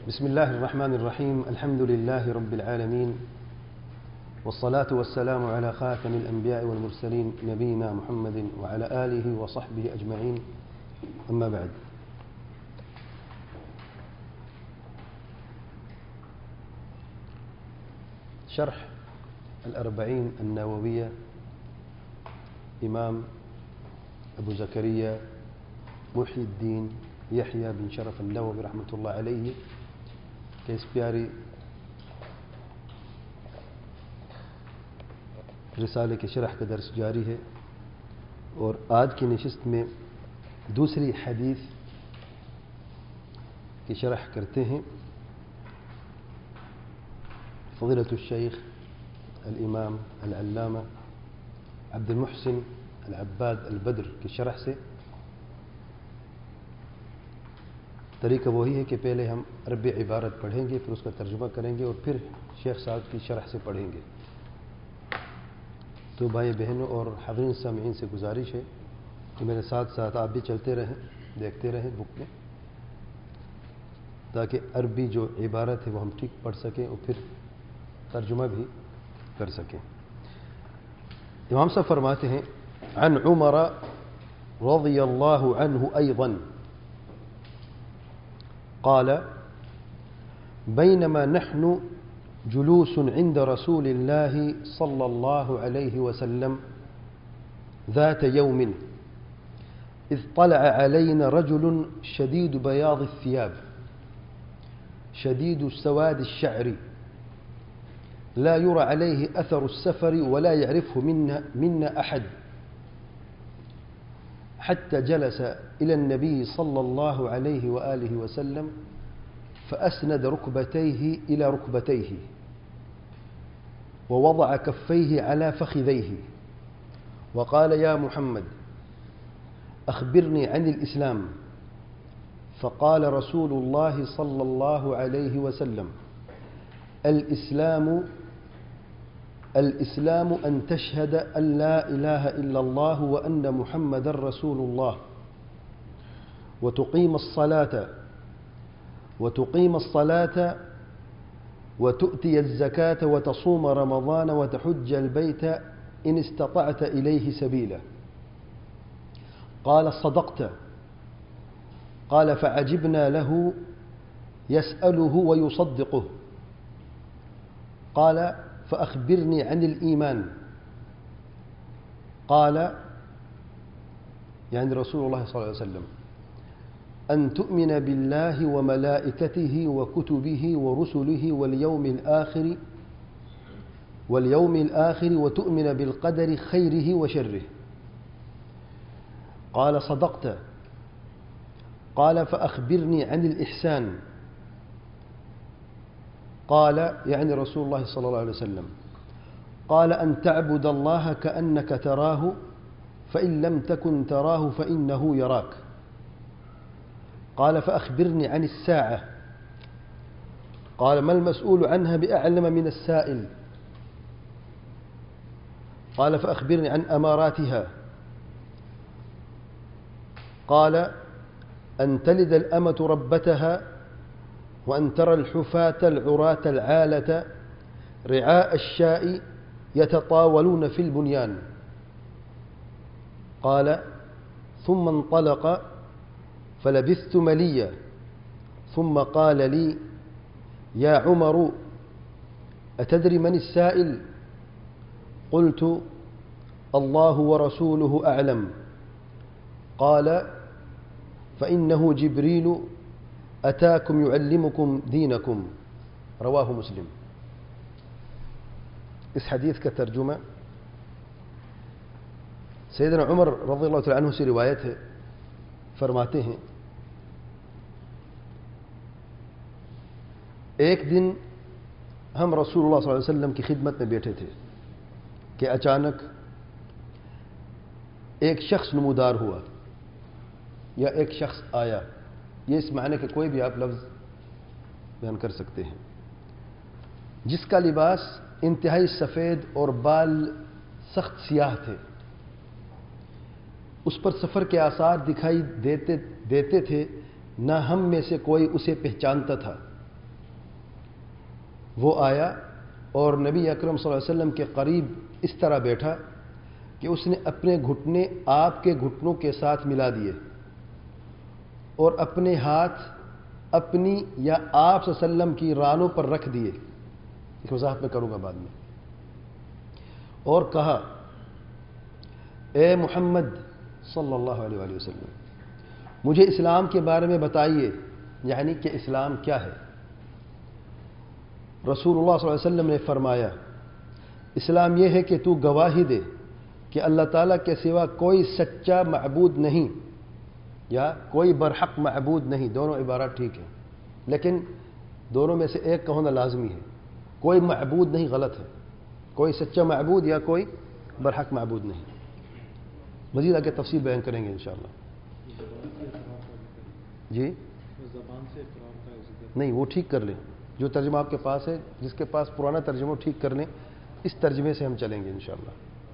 بسم الله الرحمن الرحيم. الحمد لله رب العالمين، والصلاة والسلام على خاتم الأنبياء والمرسلين نبينا محمد وعلى آله وصحبه أجمعين، أما بعد. شرح الأربعين النووية إمام أبو زكريا محي الدين यहया बिन शरफ अन्नववी रहमतुल्लाह अलैहि के इस प्यारी रिसाले के शरह का दर्स जारी है और आज की नशिस्त में दूसरी हदीस की शरह करते हैं। फ़ज़ीलतुल शेख अल-इमाम अल-अल्लामा अब्दुल मुहसिन अल-अब्बाद अल-बद्र की शरह से। तरीका वही है कि पहले हम अरबी इबारत पढ़ेंगे, फिर उसका तर्जुमा करेंगे और फिर शेख साहब की शरह से पढ़ेंगे। तो भाई बहनों और हाज़रीन सामीईन से गुजारिश है कि मेरे साथ साथ आप भी चलते रहें, देखते रहें बुक में, ताकि अरबी जो इबारत है वो हम ठीक पढ़ सकें और फिर तर्जुमा भी कर सकें। इमाम साहब फरमाते हैं, अन उमर रज़ियल्लाहु अन्हु अयज़न قال بينما نحن جلوس عند رسول الله صلى الله عليه وسلم ذات يوم إذ طلع علينا رجل شديد بياض الثياب شديد سواد الشعر لا يرى عليه أثر السفر ولا يعرفه منا أحد، حتى جلس إلى النبي صلى الله عليه وآله وسلم فأسند ركبتيه إلى ركبتيه ووضع كفيه على فخذيه وقال: يا محمد أخبرني عن الإسلام. فقال رسول الله صلى الله عليه وسلم: الإسلام أن تشهد أن لا إله إلا الله وأن محمد رسول الله وتقيم الصلاة وتؤتي الزكاة وتصوم رمضان وتحج البيت إن استطعت إليه سبيلا. قال: صدقت. قال: فعجبنا له يسأله ويصدقه. قال: فأخبرني عن الإيمان. قال يعني رسول الله صلى الله عليه وسلم: أن تؤمن بالله وملائكته وكتبه ورسله واليوم الآخر وتؤمن بالقدر خيره وشره. قال: صدقت. قال: فأخبرني عن الإحسان. قال يعني رسول الله صلى الله عليه وسلم: قال: أن تعبد الله كأنك تراه فإن لم تكن تراه فإنه يراك. قال: فأخبرني عن الساعة. قال: ما المسؤول عنها بأعلم من السائل. قال: فأخبرني عن أماراتها. قال: أن تلد الأمة ربتها وأن ترى الحفاة العراة العالة رعاء الشاء يتطاولون في البنيان. قال: ثم انطلق فلبثت مليا ثم قال لي: يا عمر أتدري من السائل؟ قلت: الله ورسوله أعلم. قال: فإنه جبريل أتاكم يعلمكم دينكم. رواه مسلم। इस हदीस का तर्जुमा सैयदना उमर रज़ियल्लाहु तआला अन्हु से रिवायत है, फरमाते हैं, एक दिन हम रसूलुल्लाह सल्लल्लाहु अलैहि वसल्लम की खिदमत में बैठे थे कि अचानक एक शख्स नमूदार हुआ या एक शख्स आया। ये इस मायने के कोई भी आप लफ्ज़ बयान कर सकते हैं, जिसका लिबास इंतहाई सफ़ेद और बाल सख्त सियाह थे। उस पर सफ़र के आसार दिखाई देते थे, न हम में से कोई उसे पहचानता था। وہ آیا اور نبی اکرم صلی اللہ علیہ وسلم کے قریب اس طرح بیٹھا کہ اس نے اپنے گھٹنے آپ کے گھٹنوں کے ساتھ ملا دیے اور اپنے ہاتھ اپنی یا آپ صلی اللہ علیہ وسلم کی رانوں پر رکھ دیے. ایک وضاحت میں کروں گا بعد میں. اور کہا اے محمد صلی اللہ علیہ وآلہ وسلم مجھے اسلام کے بارے میں بتائیے، یعنی کہ اسلام کیا ہے. رسول اللہ صلی اللہ علیہ وسلم نے فرمایا اسلام یہ ہے کہ تو گواہی دے کہ اللہ تعالیٰ کے سوا کوئی سچا معبود نہیں یا کوئی برحق معبود نہیں. دونوں عبارات ٹھیک ہیں لیکن دونوں میں سے ایک کا ہونا لازمی ہے. کوئی معبود نہیں غلط ہے، کوئی سچا معبود یا کوئی برحق معبود نہیں. مزید آگے تفصیل بیان کریں گے انشاءاللہ. جی زبان سے اقرار کا ذکر نہیں، وہ ٹھیک کر لیں. جو ترجمہ آپ کے پاس ہے، جس کے پاس پرانا ترجمہ ٹھیک کر لیں. اس ترجمے سے ہم چلیں گے انشاءاللہ.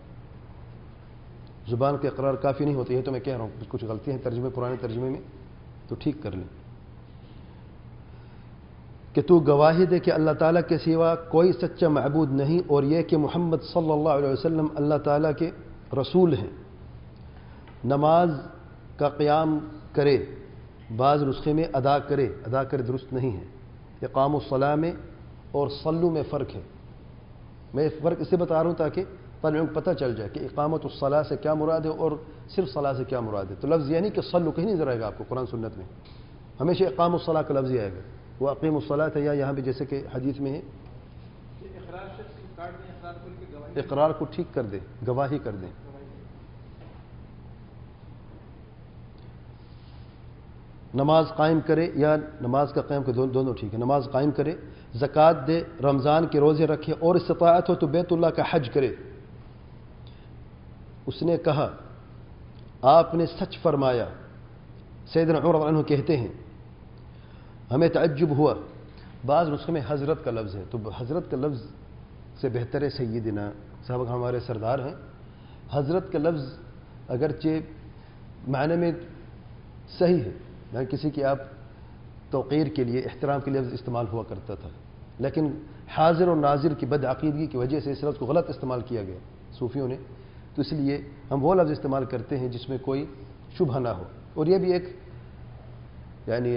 زبان کے اقرار کافی نہیں ہوتی ہے تو میں کہہ رہا ہوں کچھ غلطیاں ہیں ترجمے پرانے ترجمے میں، تو ٹھیک کر لیں. کہ تو گواہی دے کہ اللہ تعالیٰ کے سوا کوئی سچا معبود نہیں اور یہ کہ محمد صلی اللہ علیہ وسلم اللہ تعالیٰ کے رسول ہیں. نماز کا قیام کرے، بعض نسخے میں ادا کرے درست نہیں ہے. اقام الصلاۃ میں اور صلو میں فرق ہے. میں فرق اسے بتا رہا ہوں تاکہ طالبوں کو پتہ چل جائے کہ اقامت الصلاۃ سے کیا مراد ہے اور صرف صلاۃ سے کیا مراد ہے. تو لفظ یہ نہیں کہ صلو کہیں نہیں نظر آئے گا آپ کو قرآن سنت میں، ہمیشہ اقام الصلاۃ کا لفظ ہی آئے گا. وہ اقیم الصلاۃ ہے یا یہاں بھی جیسے کہ حدیث میں ہے اقرار کو ٹھیک کر دے، گواہی کر دیں. نماز قائم کرے یا نماز کا قیام کرے، دونوں ٹھیک ہے. نماز قائم کرے، زکوٰۃ دے، رمضان کے روزے رکھے اور استطاعت ہو تو بیت اللہ کا حج کرے. اس نے کہا آپ نے سچ فرمایا. سیدنا عمر رضی اللہ عنہ کہتے ہیں ہمیں تعجب ہوا. بعض نسخے میں حضرت کا لفظ ہے تو حضرت کا لفظ سے بہتر ہے سیدنا. صاحب ہمارے سردار ہیں. حضرت کا لفظ اگرچہ معنی میں صحیح ہے، یعنی کسی کی آپ توقیر کے لیے، احترام کے لفظ استعمال ہوا کرتا تھا، لیکن حاضر اور ناظر کی بدعقیدگی کی وجہ سے اس لفظ کو غلط استعمال کیا گیا صوفیوں نے. تو اس لیے ہم وہ لفظ استعمال کرتے ہیں جس میں کوئی شبہ نہ ہو. اور یہ بھی ایک یعنی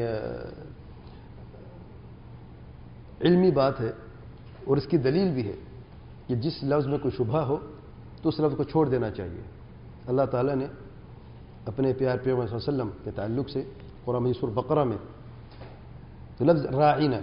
علمی بات ہے اور اس کی دلیل بھی ہے کہ جس لفظ میں کوئی شبہ ہو تو اس لفظ کو چھوڑ دینا چاہیے. اللہ تعالیٰ نے اپنے پیار پیغمبر صلی اللہ علیہ وسلم کے تعلق سے قرآن مجید سورہ بقرہ میں تو لفظ راعینا،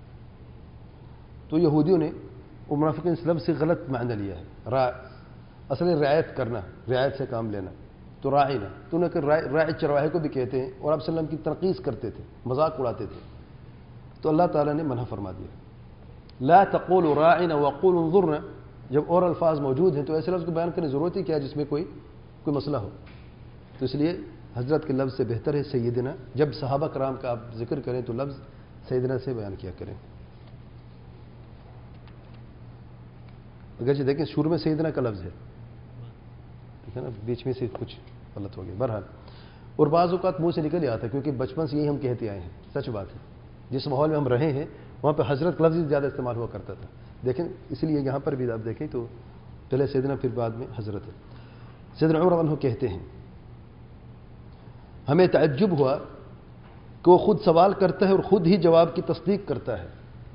تو یہودیوں نے اور منافقین اس لفظ سے غلط معنی لیا ہے. اصل رعایت کرنا، رعایت سے کام لینا. تو راعینا تو انہیں کہ راعی چرواہے کو بھی کہتے ہیں اور آپ صلی اللہ علیہ وسلم کی تنقیص کرتے تھے، مذاق اڑاتے تھے. تو اللہ تعالیٰ نے منع فرما دیا. لا تقولوا راعنا وقولوا انظرنا. جب اور الفاظ موجود ہیں تو ایسے لفظ کو بیان کرنے کی ضرورت ہی کیا ہے جس میں کوئی مسئلہ ہو. تو اس لیے حضرت کے لفظ سے بہتر ہے سیدنا. جب صحابہ کرام کا آپ ذکر کریں تو لفظ سیدنا سے بیان کیا کریں. اگرچہ دیکھیں شروع میں سیدنا کا لفظ ہے، ٹھیک ہے نا، بیچ میں سے کچھ غلط ہو گیا. بہرحال اور بعض اوقات منہ سے نکل ہی آتا ہے کیونکہ بچپن سے یہی ہم کہتے آئے ہیں. سچ بات ہے، جس ماحول میں ہم رہے ہیں وہاں پہ حضرت کا لفظ زیادہ استعمال ہوا کرتا تھا. دیکھیں اس لیے یہاں پر بھی آپ دیکھیں تو پہلے سیدنا پھر بعد میں حضرت ہے. سیدنا عمر رضی اللہ عنہ کہتے ہیں ہمیں تعجب ہوا کہ وہ خود سوال کرتا ہے اور خود ہی جواب کی تصدیق کرتا ہے.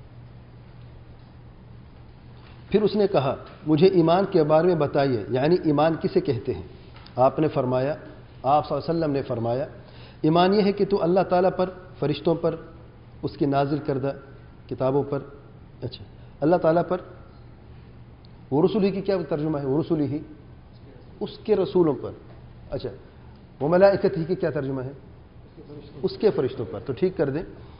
پھر اس نے کہا مجھے ایمان کے بارے میں بتائیے، یعنی ایمان کسے کہتے ہیں. آپ نے فرمایا، آپ صلی اللہ علیہ وسلم نے فرمایا ایمان یہ ہے کہ تو اللہ تعالیٰ پر، فرشتوں پر، اس کی نازل کردہ کتابوں پر، اچھا اللہ تعالیٰ پر، وہ رسول ہی کی کیا ترجمہ ہے؟ وہ رسول ہی، اس کے رسولوں پر. اچھا وہ ملائکت ہی کی کیا ترجمہ ہے؟ اس کے فرشتوں پر. تو ٹھیک کر دیں،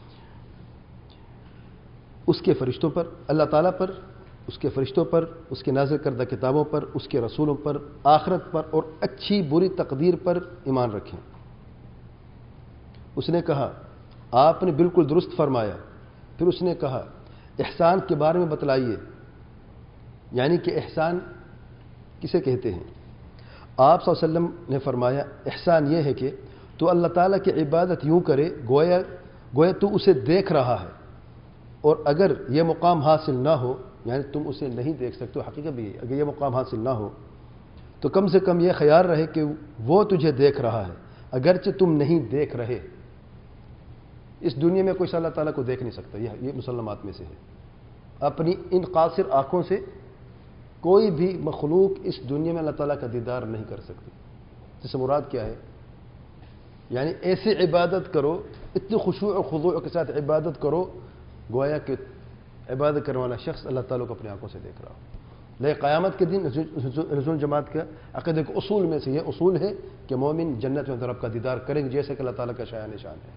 اس کے فرشتوں پر، اللہ تعالیٰ پر، اس کے فرشتوں پر، اس کے نازل کردہ کتابوں پر، اس کے رسولوں پر، آخرت پر اور اچھی بری تقدیر پر ایمان رکھیں. اس نے کہا آپ نے بالکل درست فرمایا. پھر اس نے کہا احسان کے بارے میں بتلائیے، یعنی کہ احسان کسے کہتے ہیں. آپ صلی اللہ علیہ وسلم نے فرمایا احسان یہ ہے کہ تو اللہ تعالیٰ کی عبادت یوں کرے گویا تو اسے دیکھ رہا ہے. اور اگر یہ مقام حاصل نہ ہو، یعنی تم اسے نہیں دیکھ سکتے، حقیقت بھی ہے، اگر یہ مقام حاصل نہ ہو تو کم سے کم یہ خیال رہے کہ وہ تجھے دیکھ رہا ہے، اگرچہ تم نہیں دیکھ رہے۔ اس دنیا میں کوئی اللہ تعالیٰ کو دیکھ نہیں سکتا، یہ مسلمات میں سے ہے۔ اپنی ان قاصر آنکھوں سے کوئی بھی مخلوق اس دنیا میں اللہ تعالیٰ کا دیدار نہیں کر سکتی۔ جس سے مراد کیا ہے؟ یعنی ایسی عبادت کرو، اتنی خشوع و خضوع کے ساتھ عبادت کرو، گویا کہ عبادت کرنے والا شخص اللہ تعالیٰ کو اپنی آنکھوں سے دیکھ رہا ہو۔ لیکن قیامت کے دن رسول جماعت کا عقیدے کے اصول میں سے یہ اصول ہے کہ مومن جنت میں رب کا دیدار کریں گے، جیسے کہ اللہ تعالیٰ کا شایان نشان ہے۔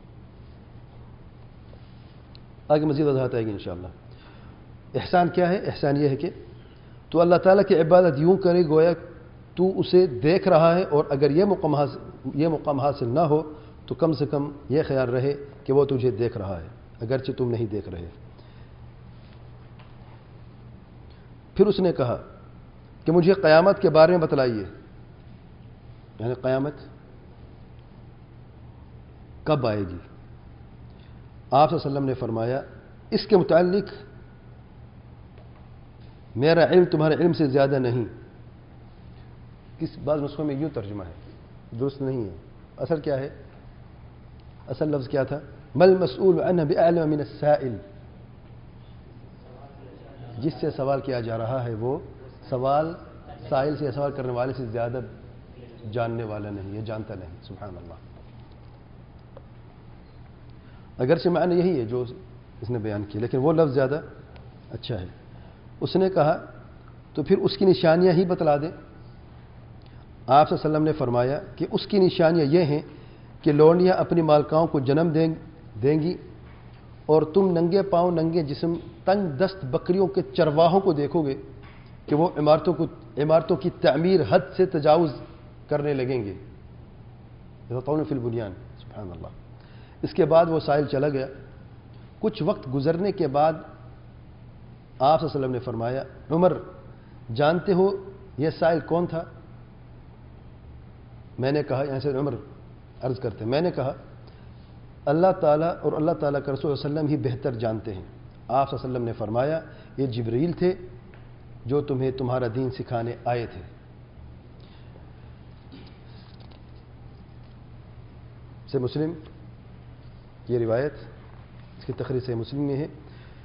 آگے مزید وضاحت آئے گی انشاءاللہ۔ احسان کیا ہے؟ احسان یہ ہے کہ تو اللہ تعالیٰ کی عبادت یوں کرے گویا تو اسے دیکھ رہا ہے، اور اگر یہ مقام حاصل نہ ہو تو کم سے کم یہ خیال رہے کہ وہ تجھے دیکھ رہا ہے، اگرچہ تم نہیں دیکھ رہے۔ پھر اس نے کہا کہ مجھے قیامت کے بارے میں بتلائیے، یعنی قیامت کب آئے گی؟ آپ صلی اللہ علیہ وسلم نے فرمایا اس کے متعلق میرا علم تمہارے علم سے زیادہ نہیں۔ کس بعض نسخوں میں یوں ترجمہ ہے، درست نہیں ہے۔ اصل کیا ہے؟ اصل لفظ کیا تھا؟ مل مسئول عنہ بأعلم من السائل، جس سے سوال کیا جا رہا ہے وہ سائل سے، سوال کرنے والے سے زیادہ جاننے والا نہیں، یہ جانتا نہیں۔ سبحان اللہ۔ اگرچہ معنی یہی ہے جو اس نے بیان کی، لیکن وہ لفظ زیادہ اچھا ہے۔ اس نے کہا تو پھر اس کی نشانیاں ہی بتلا دیں۔ آپ صلی اللہ علیہ وسلم نے فرمایا کہ اس کی نشانیاں یہ ہیں کہ لونڈیاں اپنی مالکاؤں کو جنم دیں گی، اور تم ننگے پاؤں ننگے جسم تنگ دست بکریوں کے چرواہوں کو دیکھو گے کہ وہ عمارتوں کی تعمیر حد سے تجاوز کرنے لگیں گے، یطغون فی البنیان۔ سبحان اللہ۔ اس کے بعد وہ سائل چلا گیا۔ کچھ وقت گزرنے کے بعد آپ صلی اللہ علیہ وسلم نے فرمایا عمر جانتے ہو یہ سائل کون تھا؟ میں نے کہا، یہاں سے عمر عرض کرتے ہیں، میں نے کہا اللہ تعالیٰ اور اللہ تعالیٰ کے رسول صلی اللہ علیہ وسلم ہی بہتر جانتے ہیں۔ آپ صلی اللہ علیہ وسلم نے فرمایا یہ جبریل تھے جو تمہیں تمہارا دین سکھانے آئے تھے۔ سے مسلم یہ روایت، اس کی تخریج سے مسلم میں ہے۔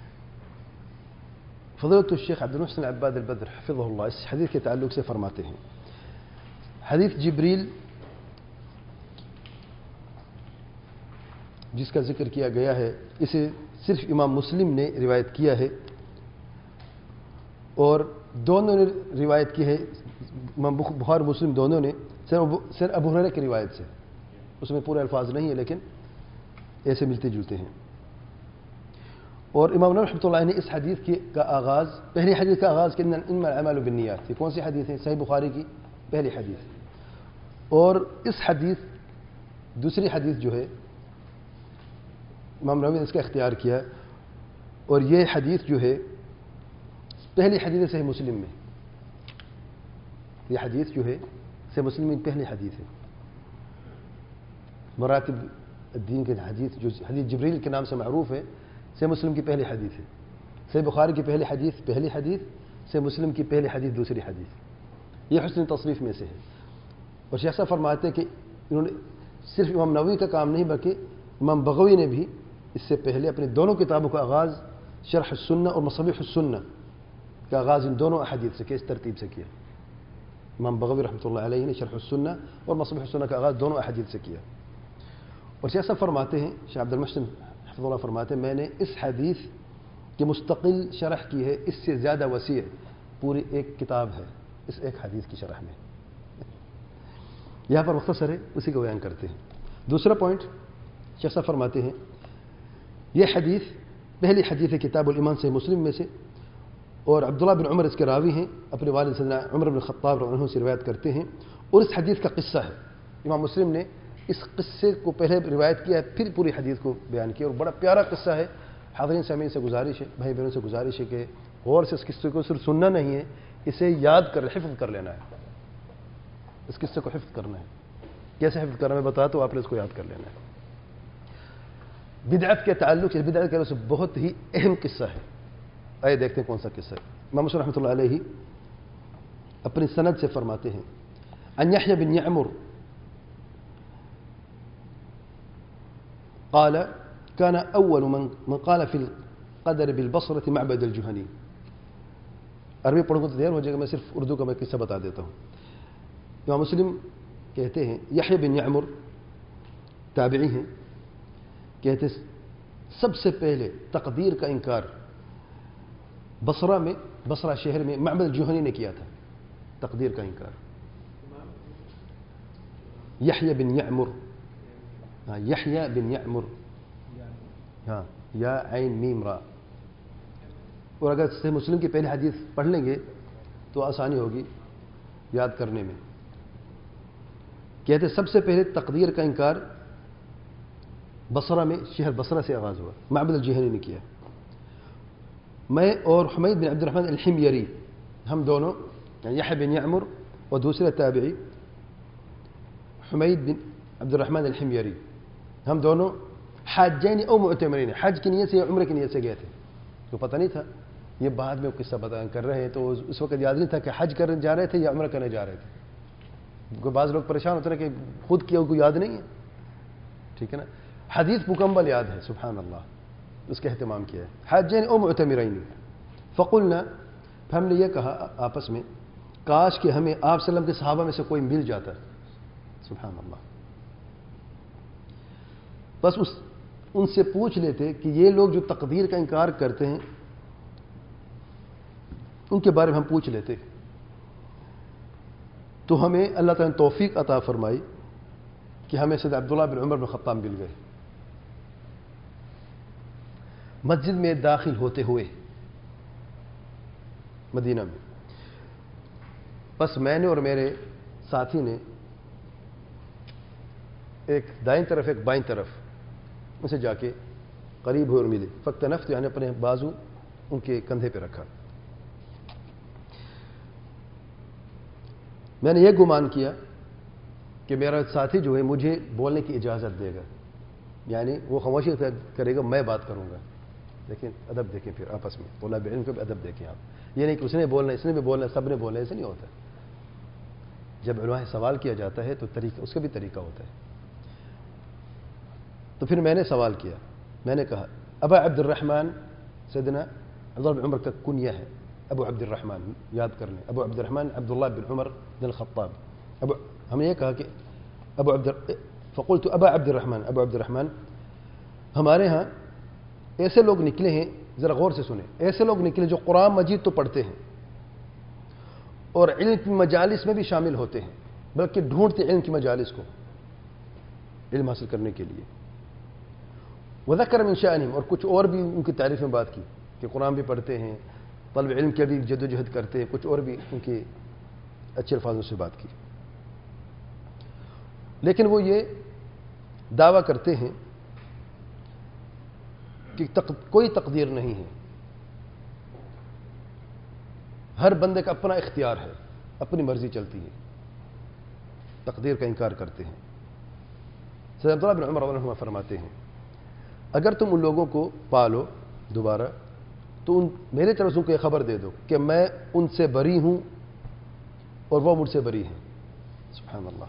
فضیلۃ الشیخ عبد المحسن عباد البدر حفظہ اللہ اس حدیث کے تعلق سے فرماتے ہیں حدیث جبریل جس کا ذکر کیا گیا ہے اسے صرف امام مسلم نے روایت کیا ہے، اور دونوں نے روایت کی ہے، امام بخاری مسلم دونوں نے صرف ابو ہریرہ کی روایت سے، اس میں پورے الفاظ نہیں ہے لیکن ایسے ملتے جلتے ہیں۔ اور امام نووی رحمۃ اللہ نے اس حدیث کا آغاز، پہلی حدیث کا آغاز کہ انما الاعمال بالنیات تھی۔ کون سی حدیث ہے؟ صحیح بخاری کی پہلی حدیث۔ اور اس حدیث دوسری حدیث جو ہے امام نووی نے اس کا اختیار کیا، اور یہ حدیث جو ہے پہلی حدیث صحیح مسلم میں، یہ حدیث جو ہے صحیح مسلم میں پہلی حدیث ہے۔ مراتب الدین کے حدیث جو حدیث جبریل کے نام سے معروف ہے، صحیح مسلم کی پہلی حدیث ہے۔ صحیح بخاری کی پہلی حدیث صحیح مسلم کی پہلی حدیث دوسری حدیث، یہ حسن تصریف میں سے ہے۔ اور شیخ صاحب فرماتے ہیں کہ انہوں نے صرف امام نووی کا کام نہیں بلکہ امام بغوی نے بھی اس سے پہلے اپنے دونوں کتابوں کا آغاز شرح السنہ اور مصابیح السنہ کا آغاز ان دونوں احادیث سے کیا، اس ترتیب سے کیا۔ امام بغوی رحمۃ اللہ علیہ نے شرح السنہ اور مصابیح السنہ کا آغاز دونوں احادیث سے کیا۔ اور شیخ صاحب فرماتے ہیں، شیخ عبد المحسن حفظ اللہ فرماتے ہیں میں نے اس حدیث کی مستقل شرح کی ہے، اس سے زیادہ وسیع پوری ایک کتاب ہے اس ایک حدیث کی شرح میں، یہاں پر مختصر ہے اسی کو بیان کرتے ہیں۔ دوسرا پوائنٹ شیخ صاحب فرماتے ہیں یہ حدیث پہلی حدیث ہے کتاب الایمان سے مسلم میں سے، اور عبداللہ بن عمر اس کے راوی ہیں، اپنے والد سیدنا عمر بن الخطاب رضی اللہ عنہ سے روایت کرتے ہیں، اور اس حدیث کا قصہ ہے۔ امام مسلم نے اس قصے کو پہلے روایت کیا ہے، پھر پوری حدیث کو بیان کیا، اور بڑا پیارا قصہ ہے۔ حاضرین سامعین سے گزارش ہے، بھائی بہنوں سے گزارش ہے کہ غور سے اس قصے کو صرف سننا نہیں ہے، اسے یاد کر حفظ کر لینا ہے، اس قصے کو حفظ کرنا ہے۔ کیسے حفظ کرنا ہے بتا تو آپ نے اس کو یاد کر لینا ہے۔ بدعت کے تعلق سے بدعت کے سے بہت ہی اہم قصہ ہے. آئے دیکھتے ہیں کون سا قصہ ہے. امام مسلم رحمۃ اللہ علیہ اپنی سند سے فرماتے ہیں عن يحيى بن يعمر قال كان أول من قال في القدر بالبصرة معبد الجهني. عربی پڑھوں گا تو دیر ہو جائے گا, میں صرف اردو کا میں قصہ بتا دیتا ہوں. امام مسلم کہتے ہیں یحییٰ بن یعمر تابعی ہیں, کہتے سب سے پہلے تقدیر کا انکار بصرہ میں, بصرہ شہر میں معبد الجہنی نے کیا تھا. تقدیر کا انکار یحییٰ بن یعمر, یحییٰ بن یعمر, ہاں یا عین میم را. اور اگر صحیح مسلم کی پہلی حدیث پڑھ لیں گے تو آسانی ہوگی یاد کرنے میں. کہتے سب سے پہلے تقدیر کا انکار بصرہ میں, شہر بصرہ سے آغاز ہوا, معبد الجہنی نے کیا. میں اور حمید بن عبد الرحمن الحمیری, ہم دونوں یحییٰ بن یعمر اور دوسرے تابعی حمید بن عبد الرحمن الحمیری, ہم دونوں حاجین او معتمرین, حج کی نیت سے یا عمرہ کی نیت سے گئے تھے. تو پتہ نہیں تھا, یہ بعد میں قصہ بیان کر رہے ہیں, تو اس وقت یاد نہیں تھا کہ حج کرنے جا رہے تھے یا عمرہ کرنے جا رہے تھے. بعض لوگ پریشان ہوتے ہیں کہ خود کیا کو یاد نہیں ہے, ٹھیک ہے نا. حدیث مکمل یاد ہے, سبحان اللہ, اس کا اہتمام کیا ہے. حاجین او معتمرین فقلنا, ہم نے یہ کہا آپس میں کاش کہ ہمیں آپ صلی اللہ علیہ وسلم کے صحابہ میں سے کوئی مل جاتا. سبحان اللہ. بس ان سے پوچھ لیتے کہ یہ لوگ جو تقدیر کا انکار کرتے ہیں ان کے بارے میں ہم پوچھ لیتے, تو ہمیں اللہ تعالیٰ نے توفیق عطا فرمائی کہ ہمیں سید عبداللہ بن عمر بن خطاب مل گئے. مسجد میں داخل ہوتے ہوئے مدینہ میں, بس میں نے اور میرے ساتھی نے ایک دائیں طرف ایک بائیں طرف اسے جا کے قریب ہوئے اور ملے. فاکتنفت, یعنی اپنے بازو ان کے کندھے پہ رکھا. میں نے یہ گمان کیا کہ میرا ساتھی جو ہے مجھے بولنے کی اجازت دے گا, یعنی وہ خاموشی کرے گا, میں بات کروں گا. لیکن ادب دیکھیں پھر آپس میں, طلاب علم کو بھی ادب دیکھیں آپ. یہ نہیں کہ اس نے بولنا, اس نے بھی بولنا, سب نے بولنا, ایسے نہیں ہوتا. جب علماء سوال کیا جاتا ہے تو طریقہ, اس کا بھی طریقہ ہوتا ہے. تو پھر میں نے سوال کیا, میں نے کہا ابا عبد الرحمن, سیدنا عبداللہ بن عمر کا کنیہ ہے ابو عبد الرحمن, یاد کر لیں, ابو عبد الرحمن عبداللہ بن عمر بن الخطاب. ہم نے یہ کہا کہ فقلت ابا عبد الرحمن, ابو عبد الرحمن, ہمارے ہاں ایسے لوگ نکلے ہیں, ذرا غور سے سنیں, ایسے لوگ نکلے جو قرآن مجید تو پڑھتے ہیں اور علم کی مجالس میں بھی شامل ہوتے ہیں, بلکہ ڈھونڈتے علم کی مجالس کو علم حاصل کرنے کے لیے. وذکر من شأنہم, اور کچھ اور بھی ان کی تعریف میں بات کی کہ قرآن بھی پڑھتے ہیں, طلب علم کے بھی جد و جہد کرتے ہیں, کچھ اور بھی ان کے اچھے الفاظوں سے بات کی. لیکن وہ یہ دعویٰ کرتے ہیں کہ کوئی تقدیر نہیں ہے, ہر بندے کا اپنا اختیار ہے, اپنی مرضی چلتی ہے. تقدیر کا انکار کرتے ہیں. سید عبداللہ بن عمر رضی اللہ عنہ فرماتے ہیں اگر تم ان لوگوں کو پالو دوبارہ تو میرے طرف سے ان کو یہ خبر دے دو کہ میں ان سے بری ہوں اور وہ مجھ سے بری ہیں. سبحان اللہ.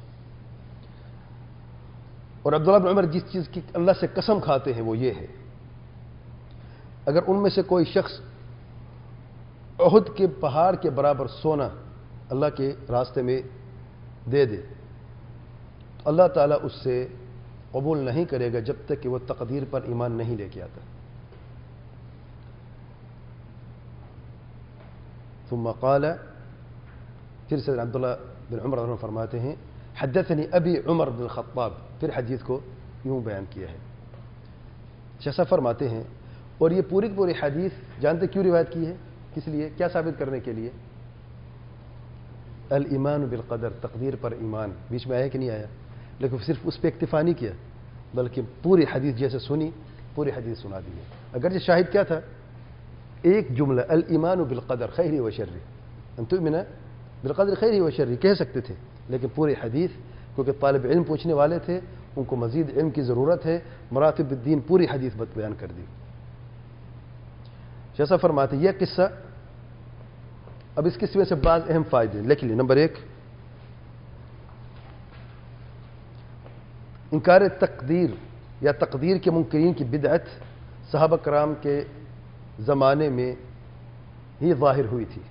اور عبداللہ بن عمر جس چیز کی اللہ سے قسم کھاتے ہیں وہ یہ ہے, اگر ان میں سے کوئی شخص احد کے پہاڑ کے برابر سونا اللہ کے راستے میں دے دے تو اللہ تعالیٰ اس سے قبول نہیں کرے گا جب تک کہ وہ تقدیر پر ایمان نہیں لے کے آتا. ثم قال, پھر سے عبداللہ بن عمر رضی اللہ عنہ فرماتے ہیں حدثني ابی عمر بن الخطاب, پھر حدیث کو یوں بیان کیا ہے. شیخ فرماتے ہیں اور یہ پوری کی پوری حدیث جانتے کیوں روایت کی ہے, کس لیے, کیا ثابت کرنے کے لیے؟ الایمان بالقدر, تقدیر پر ایمان. بیچ میں آیا کہ نہیں آیا, لیکن صرف اس پہ اکتفا نہیں کیا بلکہ پوری حدیث جیسے سنی پوری حدیث سنا دی ہے. اگرچہ شاہد کیا تھا, ایک جملہ الایمان بالقدر خیری و شری, ان تؤمن بالقدر خیری و شری کہہ سکتے تھے, لیکن پوری حدیث, کیونکہ طالب علم پوچھنے والے تھے ان کو مزید علم کی ضرورت ہے. مراتب الدین پوری حدیث بیان کر دی. جیسا فرماتے یہ قصہ. اب اس قصے سے بعض اہم فائدے لکھ لیے. نمبر 1، انکار تقدیر یا تقدیر کے منکرین کی بدعت صحابہ کرام کے زمانے میں ہی ظاہر ہوئی تھی.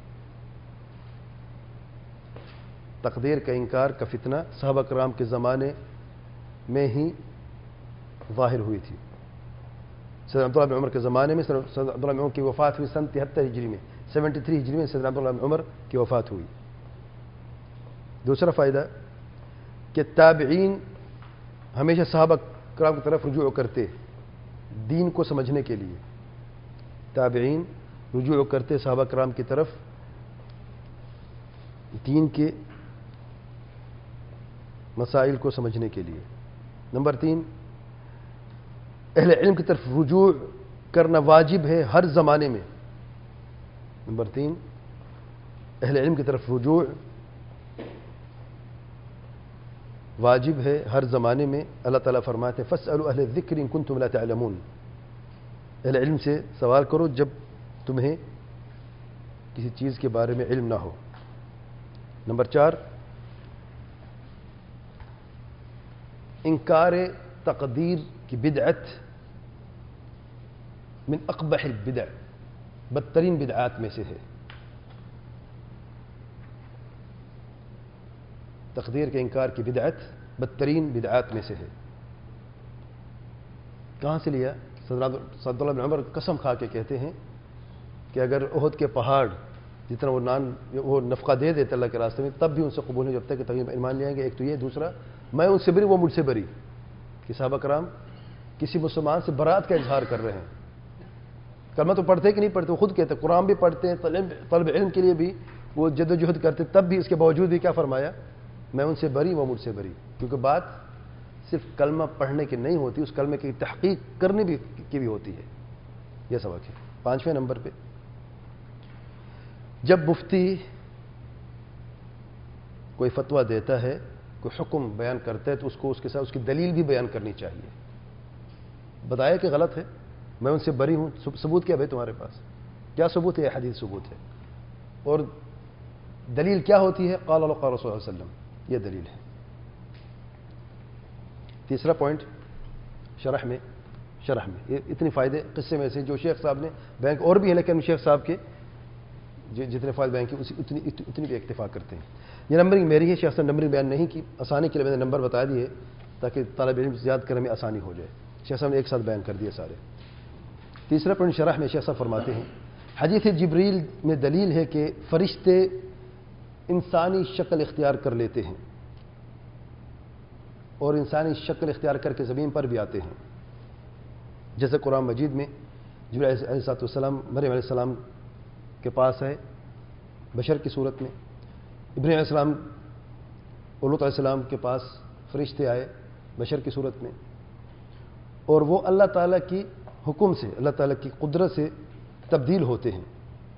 تقدیر کا انکار کا فتنہ صحابہ کرام کے زمانے میں ہی ظاہر ہوئی تھی. سیدنا عبداللہ بن عمر کے زمانے میں سیدنا عبداللہ بن عمر کی وفات ہوئی سن 73 ہجری میں. 73 ہجری میں سیدنا عبداللہ بن عمر کی وفات ہوئی. دوسرا فائدہ کہ تابعین ہمیشہ صحابہ کرام کی طرف رجوع کرتے دین کو سمجھنے کے لیے. تابعین رجوع کرتے صحابہ کرام کی طرف دین کے مسائل کو سمجھنے کے لیے. نمبر 3، اہل علم کی طرف رجوع کرنا واجب ہے ہر زمانے میں. نمبر 3، اہل علم کی طرف رجوع واجب ہے ہر زمانے میں. اللہ تعالیٰ فرماتے ہیں فاسألوا اہل الذکر ان کنتم لا تعلمون. اہل علم سے سوال کرو جب تمہیں کسی چیز کے بارے میں علم نہ ہو. نمبر 4، انکار تقدیر کی بدعت من اقبح البدع، بدترین بدعات میں سے ہے. تقدیر کے انکار کی بدعت بدترین بدعات میں سے ہے. کہاں سے لیا؟ عبداللہ بن عمر قسم کھا کے کہتے ہیں کہ اگر احد کے پہاڑ جتنا وہ نفقہ دے دیتے اللہ کے راستے میں تب بھی ان سے قبول نہیں جب تک کہ تقریباً ایمان لے آئیں گے. ایک تو یہ، دوسرا میں ان سے بری وہ مجھ سے بری. کہ صحابہ کرام کسی مسلمان سے برات کا اظہار کر رہے ہیں. کلمہ تو پڑھتے کہ نہیں پڑھتے، وہ خود کہتے ہیں قرآن بھی پڑھتے ہیں، طلب علم کے لیے بھی وہ جد و جہد کرتے، تب بھی اس کے باوجود بھی کیا فرمایا؟ میں ان سے بری وہ مجھ سے بری. کیونکہ بات صرف کلمہ پڑھنے کی نہیں ہوتی، اس کلمے کی تحقیق کرنے کی بھی ہوتی ہے. یہ سبق ہے. 5ویں نمبر پہ، جب مفتی کوئی فتویٰ دیتا ہے، کوئی حکم بیان کرتا ہے، تو اس کو اس کے ساتھ اس کی دلیل بھی بیان کرنی چاہیے. بتایا کہ غلط ہے، میں ان سے بری ہوں، ثبوت کیا بھائی تمہارے پاس؟ کیا ثبوت ہے؟ حدیث ثبوت ہے. اور دلیل کیا ہوتی ہے؟ قال اللہ قال رسول اللہ صلی اللہ علیہ وسلم، یہ دلیل ہے. تیسرا پوائنٹ، شرح میں یہ اتنی فائدے قصے میں سے جو شیخ صاحب نے بیان، اور بھی ہے لیکن شیخ صاحب کے جتنے فائدے بیان کیے اتنی بھی اکتفا کرتے ہیں. یہ نمبرنگ میری ہے، شیخ صاحب نے نمبرنگ بیان نہیں کی، آسانی کے لیے میں نے نمبر بتا دیے تاکہ طالب علم یاد کرنے میں آسانی ہو جائے. شیخ صاحب نے ایک ساتھ بیان کر دیے سارے. تیسرا پوائنٹ شرح میں شیخ صاحب فرماتے ہیں حدیث جبریل میں دلیل ہے کہ فرشتے انسانی شکل اختیار کر لیتے ہیں اور انسانی شکل اختیار کر کے زمین پر بھی آتے ہیں. جیسے قرآن مجید میں جبریل علیہ السلام مریم علیہ السلام کے پاس ہے بشر کی صورت میں، ابراہیم علیہ السلام اور لوط علیہ السلام کے پاس فرشتے آئے بشر کی صورت میں، اور وہ اللہ تعالیٰ کی حکم سے، اللہ تعالیٰ کی قدرت سے تبدیل ہوتے ہیں،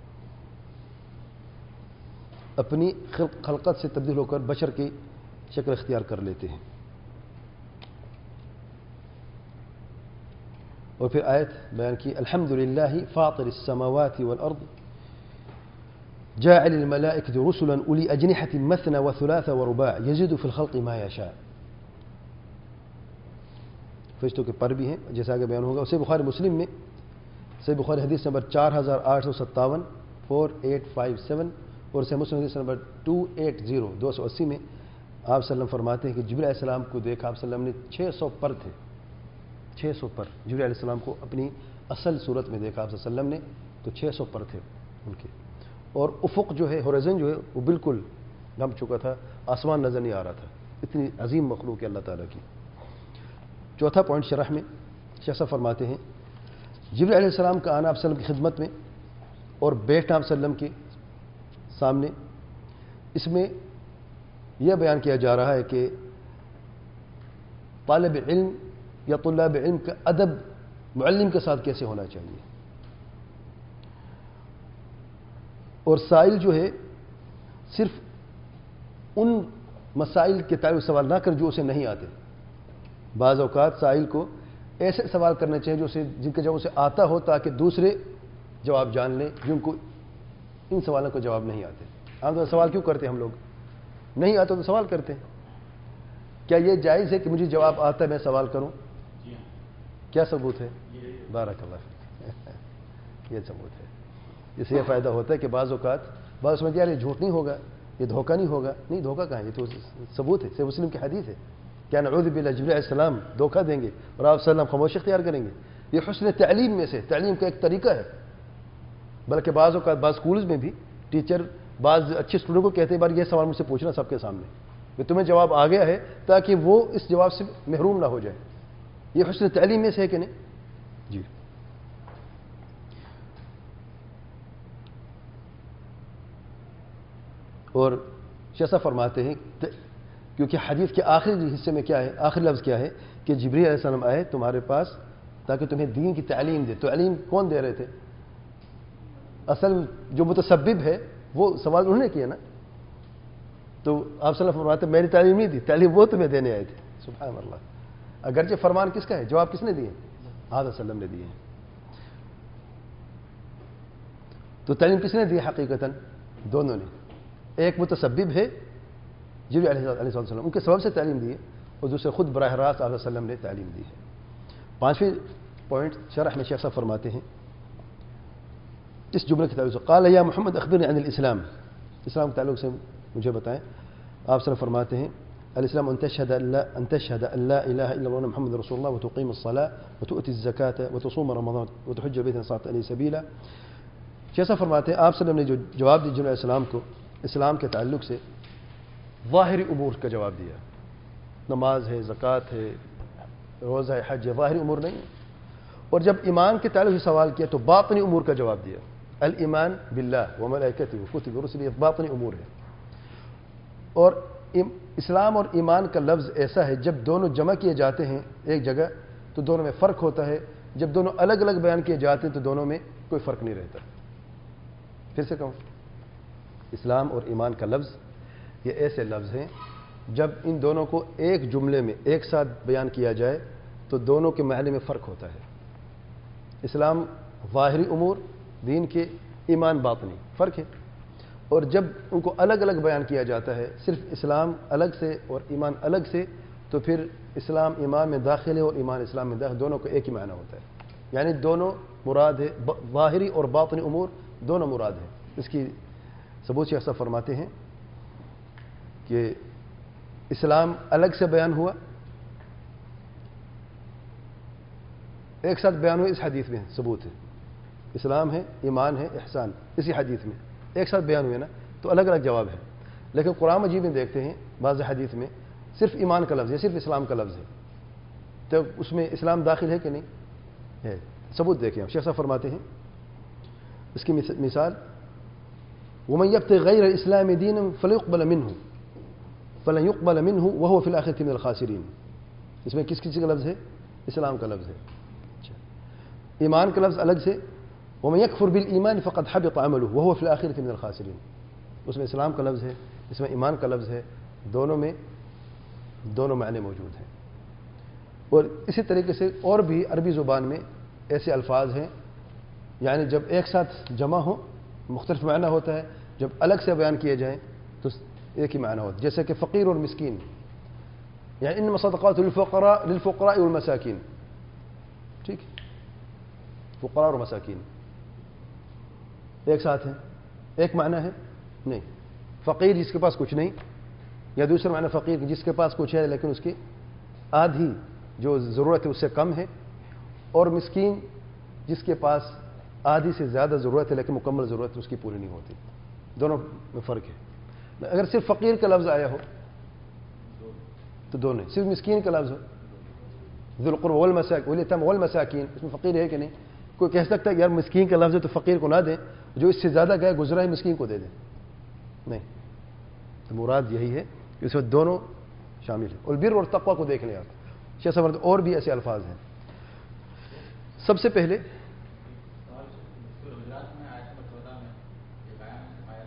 اپنی خلقت سے تبدیل ہو کر بشر کی شکل اختیار کر لیتے ہیں. اور پھر آیت بیان کی الحمدللہ فاطر السماوات والارض جاعل الملائکۃ رسلا اولی اجنحۃ مثنى وثلاث ورباع یزید فی الخلق ما یشاء. فرشتوں کے پر بھی ہیں جیسا آگے بیان ہوگا. صحیح بخاری مسلم میں، صحیح بخاری حدیث نمبر 4857 4857 اور صحیح مسلم حدیث نمبر 280 میں آپ صلی اللہ علیہ وسلم فرماتے ہیں کہ جبریل علیہ السلام کو دیکھا آپ صلی اللہ علیہ وسلم نے 600 پر تھے، 600 پر. جبریل علیہ السلام کو اپنی اصل صورت میں دیکھا آپ صلی اللہ علیہ وسلم نے تو 600 پر تھے ان کے، اور افق جو ہے، ہورائزن جو ہے وہ بالکل ڈھم چکا تھا، آسمان نظر نہیں آ رہا تھا. اتنی عظیم مخلوق ہے اللہ تعالیٰ کی. چوتھا پوائنٹ شرح میں شیخ صاحب فرماتے ہیں جبریل علیہ السلام کا آنا آپ صلی اللہ علیہ وسلم کی خدمت میں اور بیٹھنا آپ صلی اللہ علیہ وسلم کے سامنے، اس میں یہ بیان کیا جا رہا ہے کہ طالب علم یا طلاب علم کا ادب معلم کے ساتھ کیسے ہونا چاہیے، اور سائل جو ہے صرف ان مسائل کے تعلق سوال نہ کر جو اسے نہیں آتے. بعض اوقات سائل کو ایسے سوال کرنے چاہیے جو جن کا جواب اسے آتا ہو، تاکہ دوسرے جواب جان لیں جن کو ان سوالوں کو جواب نہیں آتے۔ عام طور سوال کیوں کرتے ہیں ہم لوگ؟ نہیں آتا تو سوال کرتے ہیں۔ کیا یہ جائز ہے کہ مجھے جواب آتا ہے میں سوال کروں؟ کیا ثبوت ہے؟ بارک اللہ فیک۔ یہ ثبوت ہے۔ اس سے یہ فائدہ ہوتا ہے کہ بعض اوقات بعض سمجھتے ہیں یار یہ جھوٹ نہیں ہوگا، یہ دھوکہ نہیں ہوگا۔ نہیں، دھوکہ کہاں ہے؟ یہ تو ثبوت ہے، صحیح مسلم کی حدیث ہے۔ کیا نعوذ باللہ جبرائیل علیہ السلام دھوکہ دیں گے اور آپ صلی اللہ علیہ وسلم خاموشی اختیار کریں گے؟ یہ حسن تعلیم میں سے، تعلیم کا ایک طریقہ ہے۔ بلکہ بعض اوقات بعض اسکولز میں بھی ٹیچر بعض اچھے اسٹوڈنٹ کو کہتے ہیں بار یہ سوال مجھ سے پوچھنا سب کے سامنے، کہ تمہیں جواب آ گیا ہے، تاکہ وہ اس جواب سے محروم نہ ہو جائے۔ یہ حسن تعلیم میں سے ہے کہ نہیں؟ جی۔ اور شیخ فرماتے ہیں کیونکہ حدیث کے آخری حصے میں کیا ہے، آخری لفظ کیا ہے کہ جبریل علیہ السلام آئے تمہارے پاس تاکہ تمہیں دین کی تعلیم دے۔ تعلیم کون دے رہے تھے؟ اصل جو متسبب ہے وہ سوال انہوں نے کیا نا، تو آپ صلی اللہ علیہ وسلم فرماتے میری تعلیم نہیں دی، تعلیم وہ تمہیں دینے آئے تھے۔ سبحان اللہ۔ اگرچہ فرمان کس کا ہے، جواب کس نے دیے؟ آدم وسلم نے دیے۔ تو تعلیم کس نے دی؟ حقیقتاً دونوں نے۔ ایک متسبب ہے جبریل علیہ السلام، ان کے سبب سے تعلیم دی ہے، اور دوسرے خود براہ راست آدم وسلم نے تعلیم دی ہے۔ پانچویں پوائنٹ شرح میں شیخ صاحب فرماتے ہیں اس جملے کے تعلق سے، قال یا محمد اخبرنی عن الاسلام، اسلام کے تعلق سے مجھے بتائیں۔ آپ صلی اللہ فرماتے ہیں الاسلام ان تشهد ان لا اله الا الله محمد رسول الله وتقيم الصلاه وتؤتي الزكاه وتصوم رمضان وتحج البيت ان استطعت اليه سبيلا۔ جیسا فرماتے ہیں آپ صلی اللہ علیہ وسلم نے جو جواب دیا جبرائیل علیہ السلام کو اسلام کے تعلق سے، ظاہری امور کا جواب دیا، نماز ہے، زکوٰۃ ہے، روزہ ہے، حج ہے، ظاہری امور نہیں ہے۔ اور جب ایمان کے تعلق سے سوال کیا تو باطنی امور کا جواب دیا، الایمان باللہ وملائکتہ وکتبہ ورسلہ، باطنی امور ہے۔ اور اسلام اور ایمان کا لفظ ایسا ہے جب دونوں جمع کیے جاتے ہیں ایک جگہ تو دونوں میں فرق ہوتا ہے، جب دونوں الگ الگ بیان کیے جاتے ہیں تو دونوں میں کوئی فرق نہیں رہتا۔ پھر سے کہوں، اسلام اور ایمان کا لفظ یہ ایسے لفظ ہیں جب ان دونوں کو ایک جملے میں ایک ساتھ بیان کیا جائے تو دونوں کے معنی میں فرق ہوتا ہے۔ اسلام ظاہری امور دین کے، ایمان باطنی، فرق ہے۔ اور جب ان کو الگ الگ بیان کیا جاتا ہے، صرف اسلام الگ سے اور ایمان الگ سے، تو پھر اسلام ایمان میں داخل ہے اور ایمان اسلام میں داخل، دونوں کو ایک ہی معنی ہوتا ہے۔ یعنی دونوں مراد ہے، ظاہری اور باطنی امور دونوں مراد ہیں۔ اس کی ثبوت شیخ صاحب فرماتے ہیں کہ اسلام الگ سے بیان ہوا، ایک ساتھ بیان ہوا، اس حدیث میں ثبوت ہے۔ اسلام ہے، ایمان ہے، احسان، اسی حدیث میں ایک ساتھ بیان ہوئے نا، تو الگ الگ جواب ہے۔ لیکن قرآن مجید میں دیکھتے ہیں بعض حدیث میں صرف ایمان کا لفظ ہے، صرف اسلام کا لفظ ہے، تو اس میں اسلام داخل ہے کہ نہیں ہے؟ ثبوت دیکھیں۔ شیخ صاحب فرماتے ہیں اس کی مثال، ومن يبتغ غير الاسلام دينا فلن يقبل منه وهو في الاخره من الخاسرين۔ اس میں کس کا لفظ ہے؟ اسلام کا لفظ ہے۔ ایمان کا لفظ الگ سے، ومن يكفر بالایمان فقد حبط عمله وهو في الاخره من الخاسرين، اس میں اسلام کا لفظ ہے، اس میں ایمان کا لفظ ہے، دونوں میں دونوں معنی موجود ہیں۔ اور اسی طریقے سے اور بھی عربی زبان میں ایسے الفاظ ہیں، یعنی جب ایک ساتھ جمع ہو مختلف معنی ہوتا ہے، جب الگ سے بیان کیے جائیں تو ایک ہی معنی ہوتا ہے۔ جیسے کہ فقیر اور مسکین، یعنی انما صدقات للفقراء والمساکین، ٹھیک، فقراء اور مساکین ایک ساتھ ہیں، ایک معنی ہے نہیں۔ فقیر جس کے پاس کچھ نہیں، یا دوسرا معنی فقیر جس کے پاس کچھ ہے لیکن اس کی آدھی جو ضرورت ہے اس سے کم ہے، اور مسکین جس کے پاس آدھی سے زیادہ ضرورت ہے لیکن مکمل ضرورت اس کی پوری نہیں ہوتی، دونوں میں فرق ہے۔ اگر صرف فقیر کا لفظ آیا ہو تو دونوں، صرف مسکین کا لفظ ہو، ذو القربى والیتامى والمساکین، اس میں فقیر ہے کہ نہیں؟ کوئی کہہ سکتا ہے یار مسکین کا لفظ ہے تو فقیر کو نہ دیں، جو اس سے زیادہ گئے گزرا ہے مسکین کو دے دیں، نہیں۔ تو مراد یہی ہے کہ اس میں دونوں شامل ہیں۔ اور بر اور تقوی کو دیکھ لیں آپ، شیخ صاحب اور بھی ایسے الفاظ ہیں۔ سب سے پہلے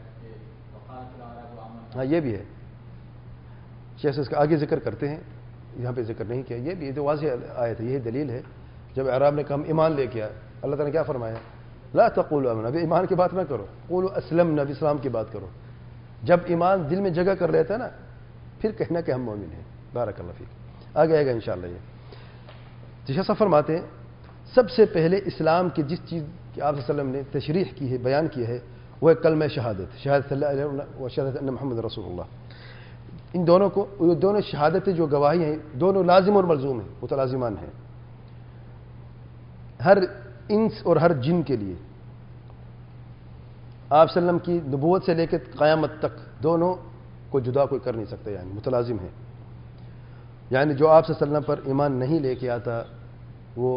ہاں یہ بھی ہے، شیخ اس کا آگے ذکر کرتے ہیں یہاں پہ ذکر نہیں کیا. یہ بھی تو واضح آیت ہے, یہی دلیل ہے. جب اعراب نے کہا ہم ایمان لے کے آئے, اللہ تعالیٰ نے کیا فرمایا؟ لا تقولوا آمنا, ابھی ایمان کی بات نہ کرو, قولوا اسلمنا, ابھی اسلام کی بات کرو. جب ایمان دل میں جگہ کر لیتا ہے نا, پھر کہنا کہ ہم مومن ہیں. بارک اللہ فیک. آگے آئے گا انشاءاللہ. یہ جیسا فرماتے ہیں سب سے پہلے اسلام کی جس چیز کی آپ صلی اللہ علیہ وسلم نے تشریح کی ہے, بیان کی ہے, وہ ہے کلمہ شہادت, شہادت اللہ الہ الا اللہ و شہادت ان محمد رسول اللہ. ان دونوں کو, یہ دونوں شہادتیں جو گواہی ہیں, دونوں لازم اور ملزوم ہیں, متلازمان ہیں ہر انس اور ہر جن کے لیے. آپ صلی اللہ علیہ وسلم کی نبوت سے لے کے قیامت تک دونوں کو جدا کوئی کر نہیں سکتا, یعنی متلازم ہے. یعنی جو آپ صلی اللہ علیہ وسلم پر ایمان نہیں لے کے آتا وہ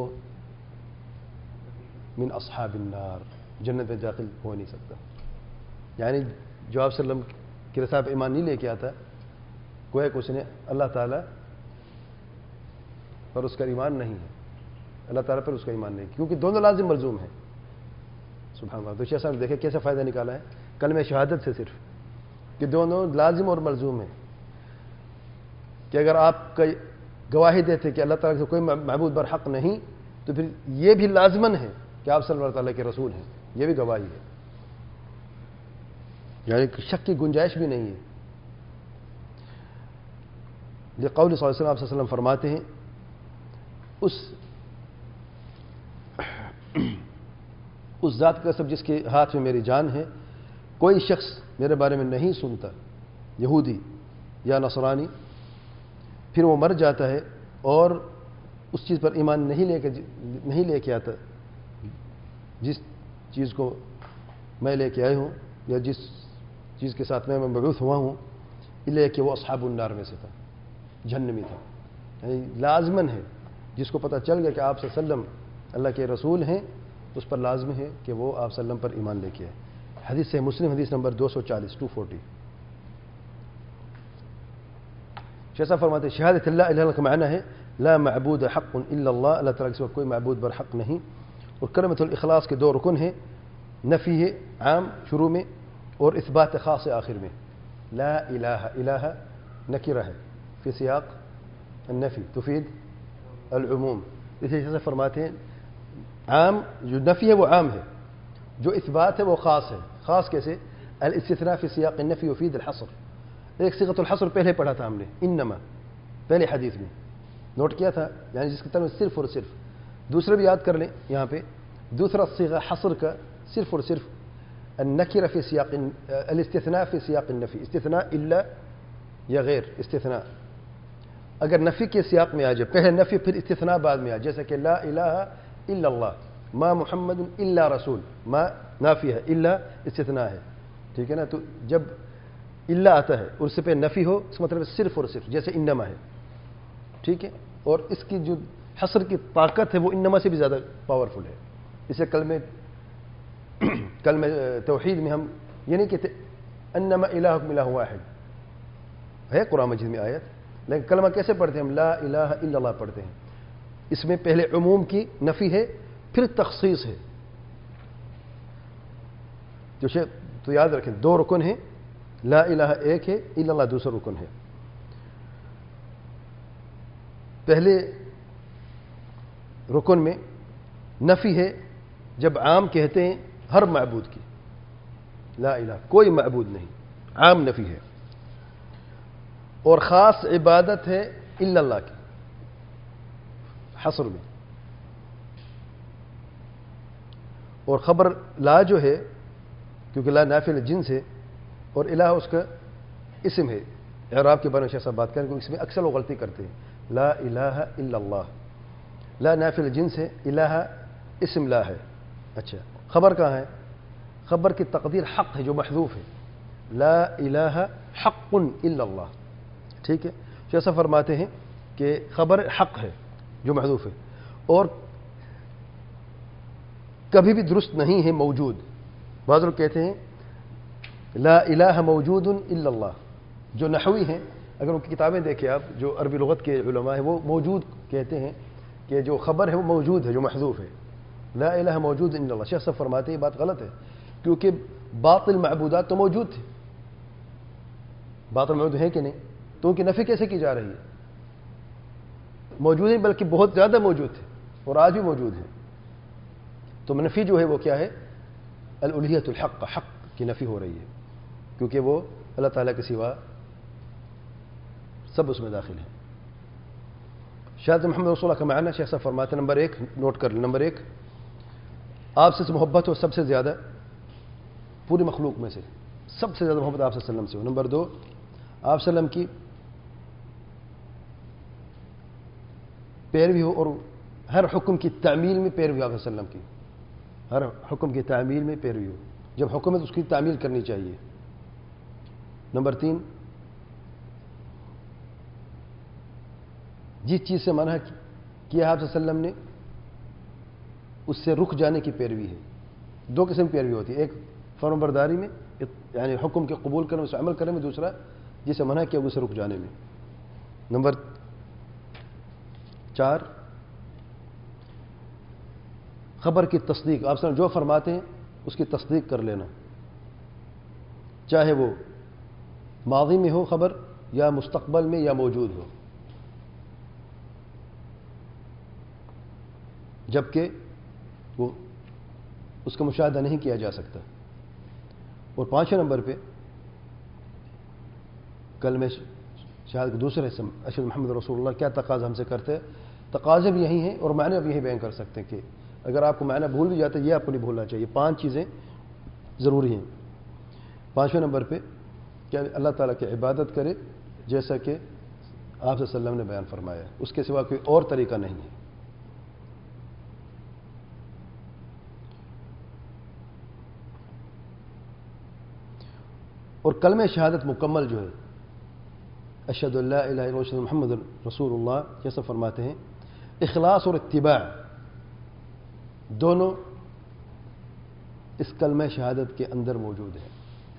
من اصحاب النار, جنت میں داخل ہو نہیں سکتا. یعنی جو آپ صلی اللہ علیہ وسلم کے رسالت پر ایمان نہیں لے کے آتا, گویا کہ اس نے اللہ تعالیٰ پر اس کا ایمان نہیں ہے, اللہ تعالیٰ پر اس کا ایمان نہیں, کیونکہ دونوں لازم ملزوم ہیں. سبحان اللہ. تو شیخ صاحب نے دیکھے کیسے فائدہ نکالا ہے کلمہ شہادت سے, صرف کہ دونوں لازم اور ملزوم ہیں. کہ اگر آپ کا گواہی دیتے کہ اللہ تعالیٰ سے کوئی معبود برحق نہیں, تو پھر یہ بھی لازمن ہے کہ آپ صلی اللہ تعالیٰ کے رسول ہیں, یہ بھی گواہی ہے. یعنی شک کی گنجائش بھی نہیں ہے. قول صلی اللہ علیہ وسلم, آپ صلی اللہ علیہ وسلم فرماتے ہیں اس ذات کا قسم جس کے ہاتھ میں میری جان ہے, کوئی شخص میرے بارے میں نہیں سنتا, یہودی یا نصرانی, پھر وہ مر جاتا ہے اور اس چیز پر ایمان نہیں لے کے آتا جس چیز کو میں لے کے آئے ہوں, یا جس چیز کے ساتھ میں مبعوث ہوا ہوں, الا کہ وہ اصحاب النار میں سے تھا, جہنمی تھا. یعنی لازمن ہے, جس کو پتہ چل گیا کہ آپ صلی اللہ علیہ وسلم اللہ کے رسول ہیں, اس پر لازم ہے کہ وہ آپ صلی اللہ علیہ وسلم پر ایمان لے کے آئے. حدیث سے مسلم, حدیث نمبر 240. جیسا فرماتے ہیں شہادت اللہ الہ الا اللہ کا معنی ہے لا معبود حق الا اللہ, اللہ تعالیٰ کے سوا کوئی معبود برحق نہیں. اور کلمۃ الاخلاص کے 2 رکن ہیں, نفی ہے عام شروع میں اور اثبات خاص آخر میں. لا الہ, الہ نکرہ ہے فی سیاق النفی تفید العموم. اسی جیسے فرماتے ہیں عام جو نفی ہے وہ عام ہے, جو اثبات ہے وہ خاص ہے. خاص کیسے؟ الاستثناء فی سیاق النفی یفید الحصر. ایک صيغۃ الحصر پہلے پڑھا تھا ہم نے, انما, پہلے حدیث میں نوٹ کیا تھا, یعنی جس کے ترجمہ صرف اور صرف. دوسرے بھی یاد کر لیں, یہاں پہ دوسرا صيغہ حصر کا صرف اور صرف النکرہ فی سیاق الاستثناء فی سیاق النفی, استثناء الا یا غیر استثناء. اگر نفی کے سیاق میں آ جائے, پہلے نفی پھر استثناء بعد میں آ جائے, جیسا کہ لا الہ الا اللہ, ما محمد الا رسول, ما نافی ہے, الا استثناء ہے, ٹھیک ہے نا. تو جب الا آتا ہے اور اس سے پہ نفی ہو, اس کا مطلب صرف اور صرف, جیسے انما ہے, ٹھیک ہے. اور اس کی جو حصر کی طاقت ہے وہ انما سے بھی زیادہ پاورفل ہے. اسے کلمہ توحید میں ہم یہ نہیں کہتے انما الہکم الہ واحد, ہے قرآن مجید میں آیت, لیکن کلمہ کیسے پڑھتے ہیں ہم؟ لا الہ الا اللہ پڑھتے ہیں. اس میں پہلے عموم کی نفی ہے, پھر تخصیص ہے. تو یاد رکھیں 2 رکن ہیں, لا الہ ایک ہے, الا اللہ دوسرا رکن ہے. پہلے رکن میں نفی ہے, جب عام کہتے ہیں ہر معبود کی, لا الہ کوئی معبود نہیں, عام نفی ہے. اور خاص عبادت ہے الا اللہ کی, حصر میں. اور خبر لا جو ہے, کیونکہ لا نافی الجنس ہے اور الہ اس کا اسم ہے. اعراب کے بارے میں شیخ بات کریں کہ اس میں اکثر لوگ غلطی کرتے ہیں. لا الہ الا اللہ, لا نافی الجنس ہے, الہ اسم لا ہے. اچھا, خبر کہاں ہے؟ خبر کی تقدیر حق ہے جو محذوف ہے, لا الہ حق الا اللہ, ٹھیک ہے. جیسا فرماتے ہیں کہ خبر حق ہے جو محذوف ہے, اور کبھی بھی درست نہیں ہے موجود. بعض لوگ کہتے ہیں لا الہ موجود الا اللہ, جو نحوی ہیں اگر ان کی کتابیں دیکھیں آپ, جو عربی لغت کے علماء ہیں, وہ موجود کہتے ہیں کہ جو خبر ہے وہ موجود ہے جو محذوف ہے. لا الہ موجود الا اللہ. شیخ صاحب فرماتے ہیں یہ بات غلط ہے, کیونکہ باطل معبودات تو موجود تھے, باطل موجود ہے کہ نہیں, تو ان کی نفی کیسے کی جا رہی ہے؟ موجود نہیں بلکہ بہت زیادہ موجود تھے اور آج بھی موجود ہیں. تو منفی جو ہے وہ کیا ہے؟ الالوہیۃ الحق، حق کی نفی ہو رہی ہے، کیونکہ وہ اللہ تعالیٰ کے سوا سب اس میں داخل ہیں. شہادت محمد رسول اللہ کا معنی شیخ صاحب فرماتے ہیں، نمبر 1 نوٹ کر لیں. نمبر 1 آپ سے محبت ہو سب سے زیادہ، پوری مخلوق میں سے سب سے زیادہ محبت آپ صلی اللہ علیہ وسلم سے ہو. نمبر 2 آپ صلی اللہ علیہ وسلم کی پیروی ہو اور ہر حکم کی تعمیل میں پیروی ہو. آپ صلی اللہ علیہ وسلم کی ہر حکم کی تعمیل میں پیروی ہو، جب حکم ہے تو اس کی تعمیل کرنی چاہیے. نمبر 3 جس چیز سے منع کیا آپ صلی اللہ علیہ وسلم نے اس سے رک جانے کی پیروی ہے. 2 قسم کی پیروی ہوتی ہے، ایک فرمان برداری میں یعنی حکم کے قبول کرنے اس عمل کرنے میں، دوسرا جسے منع کیا اسے رک جانے میں. نمبر 4 خبر کی تصدیق، آپ جو فرماتے ہیں اس کی تصدیق کر لینا، چاہے وہ ماضی میں ہو خبر یا مستقبل میں یا موجود ہو، جبکہ وہ اس کا مشاہدہ نہیں کیا جا سکتا. اور 5 نمبر پہ کلمہ شہادت کے دوسرے حصے اشہد محمد رسول اللہ کیا تقاضا ہم سے کرتے ہیں؟ تقاضے بھی یہی ہیں اور معنی بھی یہی بیان کر سکتے ہیں کہ اگر آپ کو معنی بھول بھی جاتا ہے یہ آپ کو نہیں بھولنا چاہیے. 5 چیزیں ضروری ہیں. 5ویں نمبر پہ کیا اللہ تعالیٰ کی عبادت کرے جیسا کہ آپ صلی اللہ علیہ وسلم نے بیان فرمایا، اس کے سوا کوئی اور طریقہ نہیں ہے. اور کلمہ شہادت مکمل جو ہے اشہد ان لا الہ الا اللہ اشہد محمد رسول اللہ جیسا فرماتے ہیں، اخلاص اور اتباع دونوں اس کلمہ شہادت کے اندر موجود ہیں.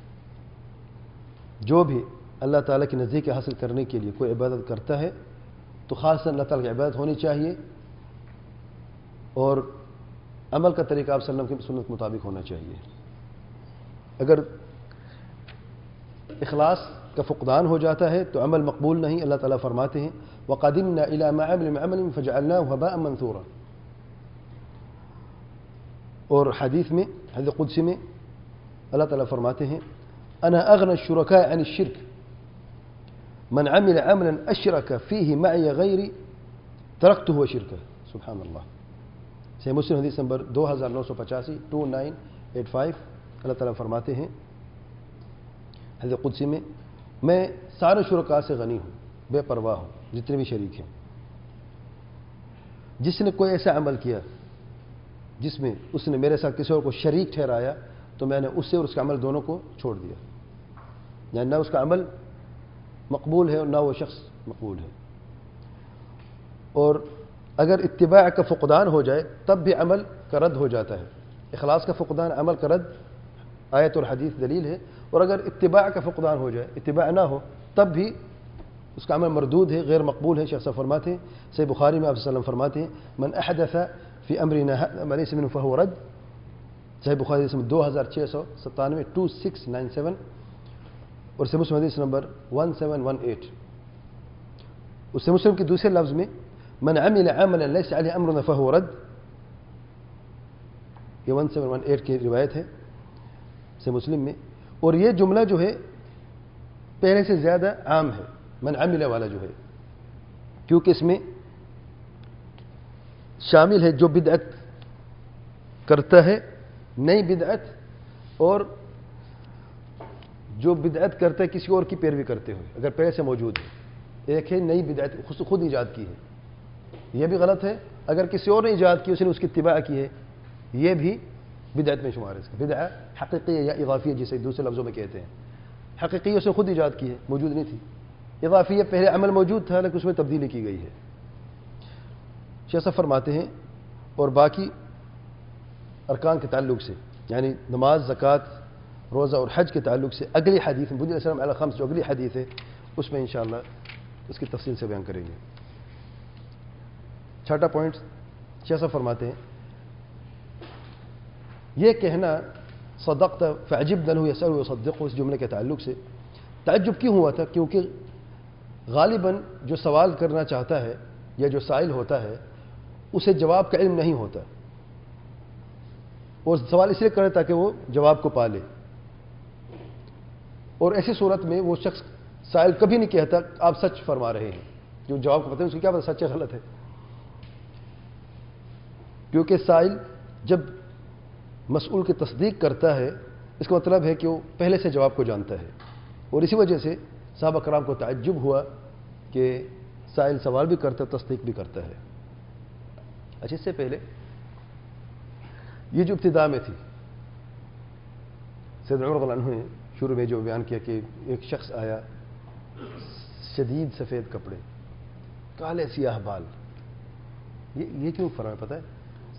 جو بھی اللہ تعالیٰ کی نزدیک حاصل کرنے کے لیے کوئی عبادت کرتا ہے تو خاصاً اللہ تعالیٰ کی عبادت ہونی چاہیے اور عمل کا طریقہ آپ صلی اللہ علیہ وسلم کی سنت کے مطابق ہونا چاہیے. اگر اخلاص کا فقدان ہو جاتا ہے تو عمل مقبول نہیں. اللہ تعالیٰ فرماتے ہیں وَقَدِمْنَا إِلَى مَا عَمِلُوا مِنْ عَمَلٍ فَجَعَلْنَاهُ هَبَاءً مَنْثُورًا. اور حدیث میں حدیث قدسی میں اللہ تعالیٰ فرماتے ہیں انا اغنى الشركاء عن الشرك من عمل عملا اشرك فيه معي غيري تركته وشركه. سبحان اللہ. صحیح مسلم حدیث نمبر 2985 2985 اللہ تعالیٰ فرماتے ہیں حدیث قدسی میں سارے شرکاء سے غنی ہوں، بے پرواہ ہوں، جتنے بھی شریک ہیں. جس نے کوئی ایسا عمل کیا جس میں اس نے میرے ساتھ کسی اور کو شریک ٹھہرایا تو میں نے اس سے اور اس کا عمل دونوں کو چھوڑ دیا. یعنی نہ اس کا عمل مقبول ہے اور نہ وہ شخص مقبول ہے. اور اگر اتباع کا فقدان ہو جائے تب بھی عمل کا رد ہو جاتا ہے. اخلاص کا فقدان عمل کا رد آیت اور حدیث دلیل ہے. اور اگر اتباع کا فقدان ہو جائے، اتباع نہ ہو، تب بھی اس کا عمل مردود ہے، غیر مقبول ہے. شیخ صاحب فرماتے ہیں صحیح بخاری میں آپ صلی اللہ علیہ وسلم فرماتے ہیں من احدث فی امرنا هذا ما ليس منه فهو رد. صحیح بخاری حدیث نمبر 2697 2697 اور صحیح مسلم حدیث نمبر 1718. اس سے مسلم کے دوسرے لفظ میں من عمل عملا ليس عليه امرنا فهو رد. یہ 1718 کی روایت ہے صحیح مسلم میں. اور یہ جملہ جو ہے پہلے سے زیادہ عام ہے من عمل والا جو ہے، کیونکہ اس میں شامل ہے جو بدعت کرتا ہے، نئی بدعت، اور جو بدعت کرتا ہے کسی اور کی پیروی کرتے ہوئے اگر پہلے سے موجود ہے. ایک ہے نئی بدعت خود ایجاد کی ہے، یہ بھی غلط ہے. اگر کسی اور نے ایجاد کی اس نے اس کی اتباع کی ہے یہ بھی بدعت میں شمار ہے. اس کا بدعہ حقیقی یا اضافیہ جسے دوسرے لفظوں میں کہتے ہیں. حقیقی اس نے خود ایجاد کی ہے، موجود نہیں تھی. اضافیہ پہلے عمل موجود تھا لیکن اس میں تبدیلی کی گئی ہے. شیخ صاحب فرماتے ہیں اور باقی ارکان کے تعلق سے یعنی نماز، زکوٰۃ، روزہ اور حج کے تعلق سے اگلی حدیث میں بنی الاسلام علی الخمس جو اگلی حدیث ہے اس میں انشاءاللہ اس کی تفصیل سے بیان کریں گے. 6واں پوائنٹ شیخ صاحب فرماتے ہیں یہ کہنا صدقت فعجبنا له يسأل ويصدقه، اس جملے کے تعلق سے تعجب کیوں ہوا تھا؟ کیونکہ غالباً جو سوال کرنا چاہتا ہے یا جو سائل ہوتا ہے اسے جواب کا علم نہیں ہوتا، اور سوال اس لیے کرے تاکہ وہ جواب کو پالے، اور ایسی صورت میں وہ شخص سائل کبھی نہیں کہتا آپ سچ فرما رہے ہیں، جو جواب کو پتہ ہے اس کو کیا پتہ سچ ہے غلط ہے، کیونکہ سائل جب مسئول کی تصدیق کرتا ہے اس کا مطلب ہے کہ وہ پہلے سے جواب کو جانتا ہے، اور اسی وجہ سے صحابہ کرام کو تعجب ہوا کہ سائل سوال بھی کرتا ہے تصدیق بھی کرتا ہے۔ اچھا، اس سے پہلے یہ جو ابتدا میں تھی سیدنا عمر رضی اللہ عنہ نے شروع میں جو بیان کیا کہ ایک شخص آیا شدید سفید کپڑے، کالے سیاہ بال، یہ کیوں فرمایا پتہ ہے؟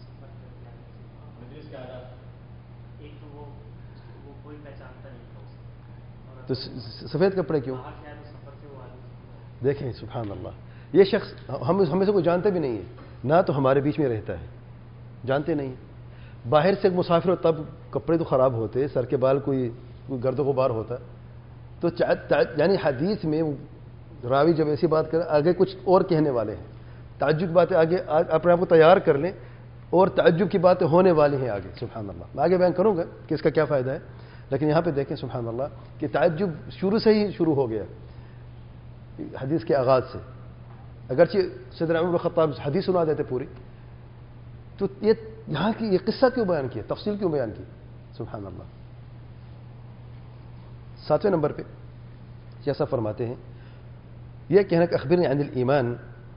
تو سفید کپڑے کیوں؟ دیکھیں سبحان اللہ، یہ شخص ہمیں سے کوئی جانتے بھی نہیں ہے، نہ تو ہمارے بیچ میں رہتا ہے، جانتے نہیں، باہر سے ایک مسافر ہو تب کپڑے تو خراب ہوتے، سر کے بال کوئی گرد و غبار ہوتا، تو یعنی حدیث میں راوی جب ایسی بات کرے آگے کچھ اور کہنے والے ہیں، تعجب کی باتیں آگے اپنے آپ کو تیار کر لیں، اور تعجب کی باتیں ہونے والی ہیں آگے، سبحان اللہ۔ میں آگے بیان کروں گا کہ اس کا کیا فائدہ ہے، لیکن یہاں پہ دیکھیں سبحان اللہ کہ تعجب شروع سے ہی شروع ہو گیا حدیث کے آغاز سے، اگرچہ سیدنا عمر بن خطاب حدیث سنا دیتے پوری، تو یہ یہاں کی یہ قصہ کیوں بیان کیا، تفصیل کیوں بیان کی، سبحان اللہ۔ 7ویں نمبر پہ جیسا فرماتے ہیں، یہ کہنا کہ اخبرنی عن الایمان،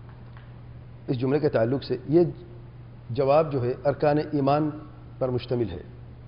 اس جملے کے تعلق سے یہ جواب جو ہے ارکان ایمان پر مشتمل ہے،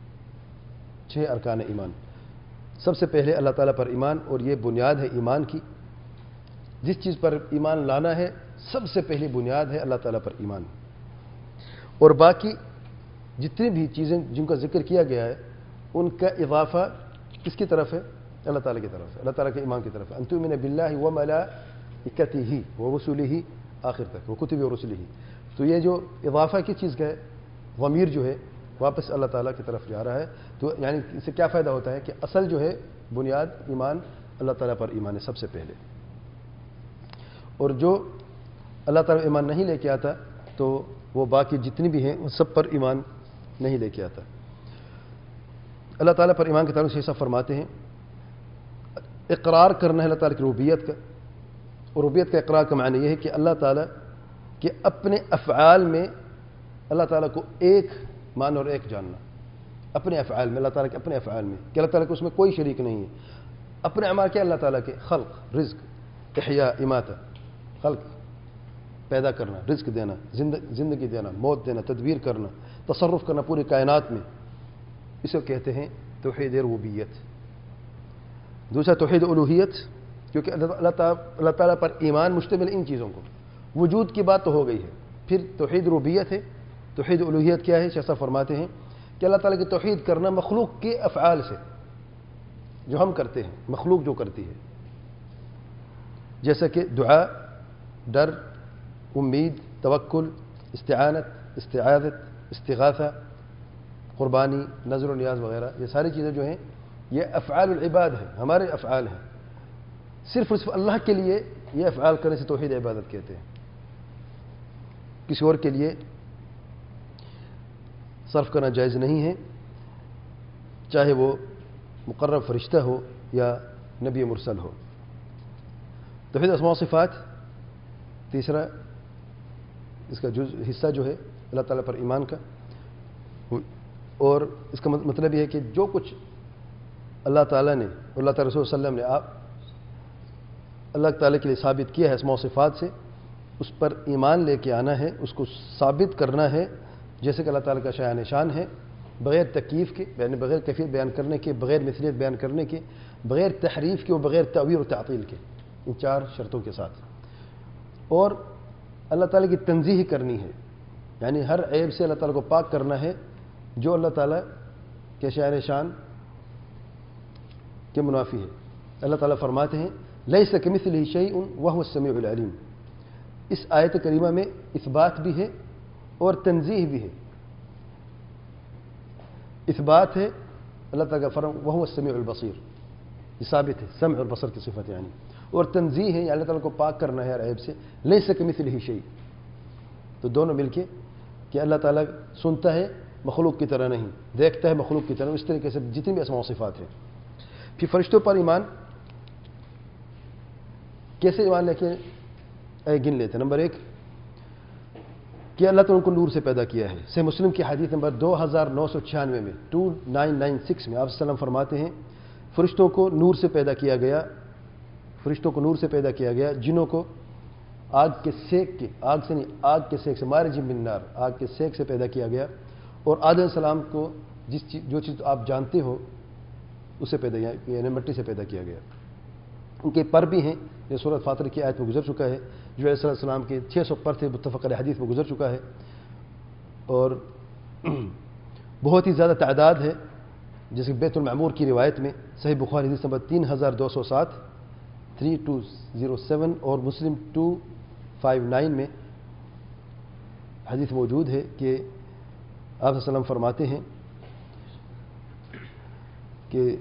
6 ارکان ایمان۔ سب سے پہلے اللہ تعالیٰ پر ایمان، اور یہ بنیاد ہے ایمان کی، جس چیز پر ایمان لانا ہے سب سے پہلی بنیاد ہے اللہ تعالیٰ پر ایمان، اور باقی جتنی بھی چیزیں جن کا ذکر کیا گیا ہے ان کا اضافہ کس کی طرف ہے؟ اللہ تعالیٰ کی طرف ہے، اللہ تعالیٰ کے ایمان کی طرف ہے، ان تؤمن باللہ وملائکتہ ورسلہ آخر تک، وکتبہ ورسلہ۔ تو یہ جو اضافہ کی چیز کا ہے، ضمیر جو ہے واپس اللہ تعالیٰ کی طرف جا رہا ہے، تو یعنی اس سے کیا فائدہ ہوتا ہے کہ اصل جو ہے بنیاد ایمان اللہ تعالیٰ پر ایمان ہے سب سے پہلے، اور جو اللہ تعالیٰ ایمان نہیں لے کے آتا تو وہ باقی جتنی بھی ہیں ان سب پر ایمان نہیں لے کے آتا۔ اللہ تعالیٰ پر ایمان کے تعلق سے ایسا فرماتے ہیں، اقرار کرنا ہے اللہ تعالیٰ کی ربوبیت کا، اور ربوبیت کا اقرار کا معنی یہ ہے کہ اللہ تعالیٰ کے اپنے افعال میں اللہ تعالیٰ کو ایک ماننا اور ایک جاننا، اپنے افعال میں، اللہ تعالیٰ کے اپنے افعال میں، کہ اللہ تعالیٰ کے اس میں کوئی شریک نہیں ہے۔ اپنے اعمال کیا اللہ تعالیٰ کے؟ خلق، رزق، احیاء، اماتہ، خلق پیدا کرنا، رزق دینا، زندگی دینا، موت دینا، تدبیر کرنا، تصرف کرنا پوری کائنات میں، اس کو کہتے ہیں توحید ربوبیت۔ دوسرا توحید الوہیت، کیونکہ اللہ تعالیٰ پر ایمان مشتمل ان چیزوں کو، وجود کی بات تو ہو گئی ہے، پھر توحید ربوبیت ہے۔ توحید الوہیت کیا ہے؟ جیسا فرماتے ہیں کہ اللہ تعالیٰ کی توحید کرنا مخلوق کے افعال سے، جو ہم کرتے ہیں، مخلوق جو کرتی ہے، جیسا کہ دعا، ڈر، امید، توکل، استعانت، استعاذت، استغاثہ، قربانی، نذر و نیاز وغیرہ، یہ ساری چیزیں جو ہیں یہ افعال العباد ہیں، ہمارے افعال ہیں، صرف اللہ کے لیے یہ افعال کرنے سے توحید عبادت کہتے ہیں، کسی اور کے لیے صرف کرنا جائز نہیں ہے، چاہے وہ مقرب فرشتہ ہو یا نبی مرسل ہو۔ توحید اسماء و صفات تیسرا اس کا حصہ جو ہے اللہ تعالیٰ پر ایمان کا، اور اس کا مطلب یہ ہے کہ جو کچھ اللہ تعالیٰ نے اور اللہ تعالیٰ رسول صلی اللہ علیہ وسلم نے اللہ تعالیٰ کے لیے ثابت کیا ہے اسماء و صفات سے، اس پر ایمان لے کے آنا ہے، اس کو ثابت کرنا ہے، جیسے کہ اللہ تعالیٰ کا شایان شان ہے، بغیر تکییف کے، یعنی بغیر کیفیت بیان کرنے کے، بغیر مثلیت بیان کرنے کے، بغیر تحریف کے اور بغیر تعویل و تعطیل کے، ان 4 شرطوں کے ساتھ، اور اللہ تعالیٰ کی تنزیہ کرنی ہے، یعنی ہر عیب سے اللہ تعالیٰ کو پاک کرنا ہے جو اللہ تعالیٰ کے شایان شان کے منافی ہے۔ اللہ تعالیٰ فرماتے ہیں لیس کمثلہ شیء وہو السمیع العلیم۔ اس آیت کریمہ میں اثبات بھی ہے اور تنزیہ بھی ہے۔ اثبات ہے اللہ تعالیٰ کا فرمان وہو السمیع البصیر، یہ ثابت ہے، سمع اور بصر کی صفت یعنی، اور تنزیہ ہے اللہ تعالیٰ کو پاک کرنا ہے ہر عیب سے، لیس کمثلہ شیء، تو دونوں مل کے کہ اللہ تعالیٰ سنتا ہے مخلوق کی طرح نہیں، دیکھتا ہے مخلوق کی طرح، اس طریقے سے جتنی بھی اسماء و صفات ہیں۔ پھر فرشتوں پر ایمان کیسے ایمان لے کے گن لیتے ہیں؟ نمبر 1 کہ اللہ تعالیٰ ان کو نور سے پیدا کیا ہے۔ صحیح مسلم کی حدیث نمبر 2996 میں 2996 میں آپ صلی اللہ علیہ وسلم فرماتے ہیں فرشتوں کو نور سے پیدا کیا گیا، فرشتوں کو نور سے پیدا کیا گیا، جنوں کو آگ کے سیک کے، آگ سے نہیں، آگ کے سیک سے، مارج من نار، آگ کے سیک سے پیدا کیا گیا، اور آدم علیہ السلام کو جو چیز آپ جانتے ہو اسے پیدا کیا، یعنی مٹی سے پیدا کیا گیا۔ ان کے پر بھی ہیں، یہ سورۃ فاطر کی آیت میں گزر چکا ہے، جو علیہ السلام کے 600 پر تھے، متفق علیہ حدیث میں گزر چکا ہے، اور بہت ہی زیادہ تعداد ہے، جیسے بیت المعمور کی روایت میں صحیح بخاری حدیث نمبر 3207 3207 اور مسلم 259 میں حدیث موجود ہے کہ آپ صلی اللہ علیہ وسلم فرماتے ہیں کہ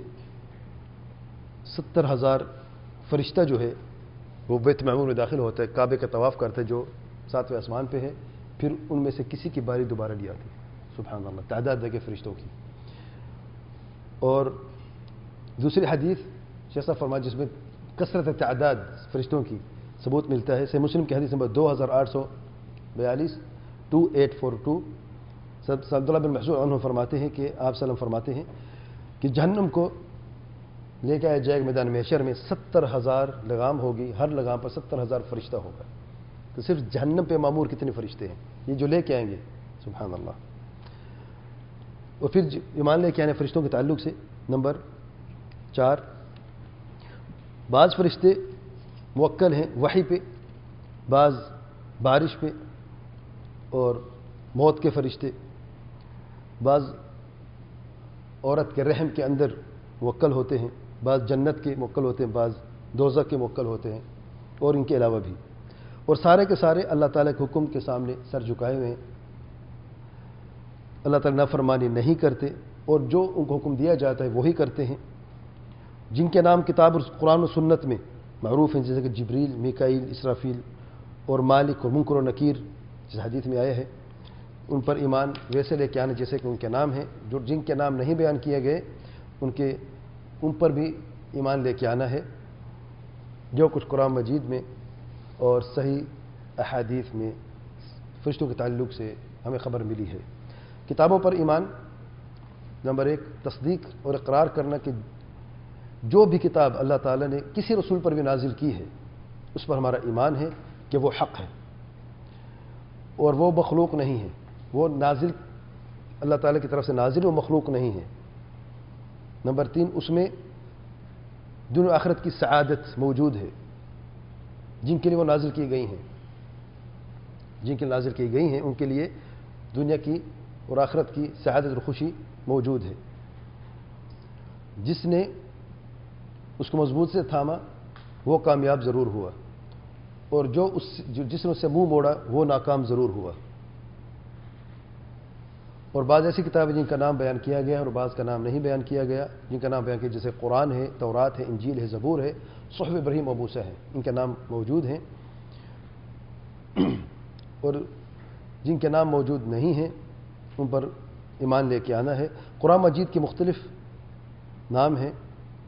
70,000 فرشتہ جو ہے وہ بیت معمور میں داخل ہوتا ہے، کعبے کا طواف کرتا ہے جو 7ویں آسمان پہ ہے، پھر ان میں سے کسی کی باری دوبارہ نہیں آتی۔ سبحان اللہ، تعداد دیکھے فرشتوں کی۔ اور دوسری حدیث جیسا فرمایا جس میں کثرت تعداد فرشتوں کی ثبوت ملتا ہے، صحیح مسلم کی حدیث نمبر 2842 2842 عبداللہ بن مسعود عنہ فرماتے ہیں کہ آپ صلی اللہ علیہ وسلم فرماتے ہیں کہ جہنم کو لے کے آیا جائے گا میدان محشر میں، 70,000 لگام ہوگی، ہر لگام پر 70,000 فرشتہ ہوگا۔ تو صرف جہنم پہ معمور کتنے فرشتے ہیں یہ جو لے کے آئیں گے، سبحان اللہ۔ اور پھر ایمان لے کے آنے فرشتوں کے تعلق سے نمبر 4 بعض فرشتے موکل ہیں وحی پہ، بعض بارش پہ، اور موت کے فرشتے بعض عورت کے رحم کے اندر موکل ہوتے ہیں، بعض جنت کے موکل ہوتے ہیں، بعض دوزخ کے موکل ہوتے ہیں، اور ان کے علاوہ بھی، اور سارے کے سارے اللہ تعالیٰ کے حکم کے سامنے سر جھکائے ہوئے ہیں، اللہ تعالیٰ نافرمانی نہیں کرتے، اور جو ان کو حکم دیا جاتا ہے وہی کرتے ہیں، جن کے نام کتاب اور قرآن و سنت میں معروف ہیں، جیسے کہ جبریل، میکائیل، اسرافیل اور مالک اور منکر و نکیر جس حدیث میں آئے ہیں، ان پر ایمان ویسے لے کے آنے جیسے کہ ان کے نام ہیں۔ جو جن کے نام نہیں بیان کیے گئے ان پر بھی ایمان لے کے آنا ہے، جو کچھ قرآن مجید میں اور صحیح احادیث میں فرشتوں کے تعلق سے ہمیں خبر ملی ہے۔ کتابوں پر ایمان نمبر 1 تصدیق اور اقرار کرنا کہ جو بھی کتاب اللہ تعالیٰ نے کسی رسول پر بھی نازل کی ہے اس پر ہمارا ایمان ہے کہ وہ حق ہے اور وہ مخلوق نہیں ہے، وہ نازل اللہ تعالیٰ کی طرف سے نازل، وہ مخلوق نہیں ہے۔ نمبر 3 اس میں دنیا و آخرت کی سعادت موجود ہے، جن کے لیے وہ نازل کی گئی ہیں، جن کے نازل کی گئی ہیں ان کے لیے دنیا کی اور آخرت کی سعادت اور خوشی موجود ہے۔ جس نے اس کو مضبوط سے تھاما وہ کامیاب ضرور ہوا، اور جس نے اس سے منہ موڑا وہ ناکام ضرور ہوا۔ اور بعض ایسی کتابیں جن کا نام بیان کیا گیا اور بعض کا نام نہیں بیان کیا گیا، جن کا نام بیان کیا جیسے قرآن ہے، تورات ہے، انجیل ہے، زبور ہے، صحف ابراہیم و موسیٰ ہے، ان کے نام موجود ہیں، اور جن کے نام موجود نہیں ہیں ان پر ایمان لے کے آنا ہے۔ قرآن مجید کے مختلف نام ہیں،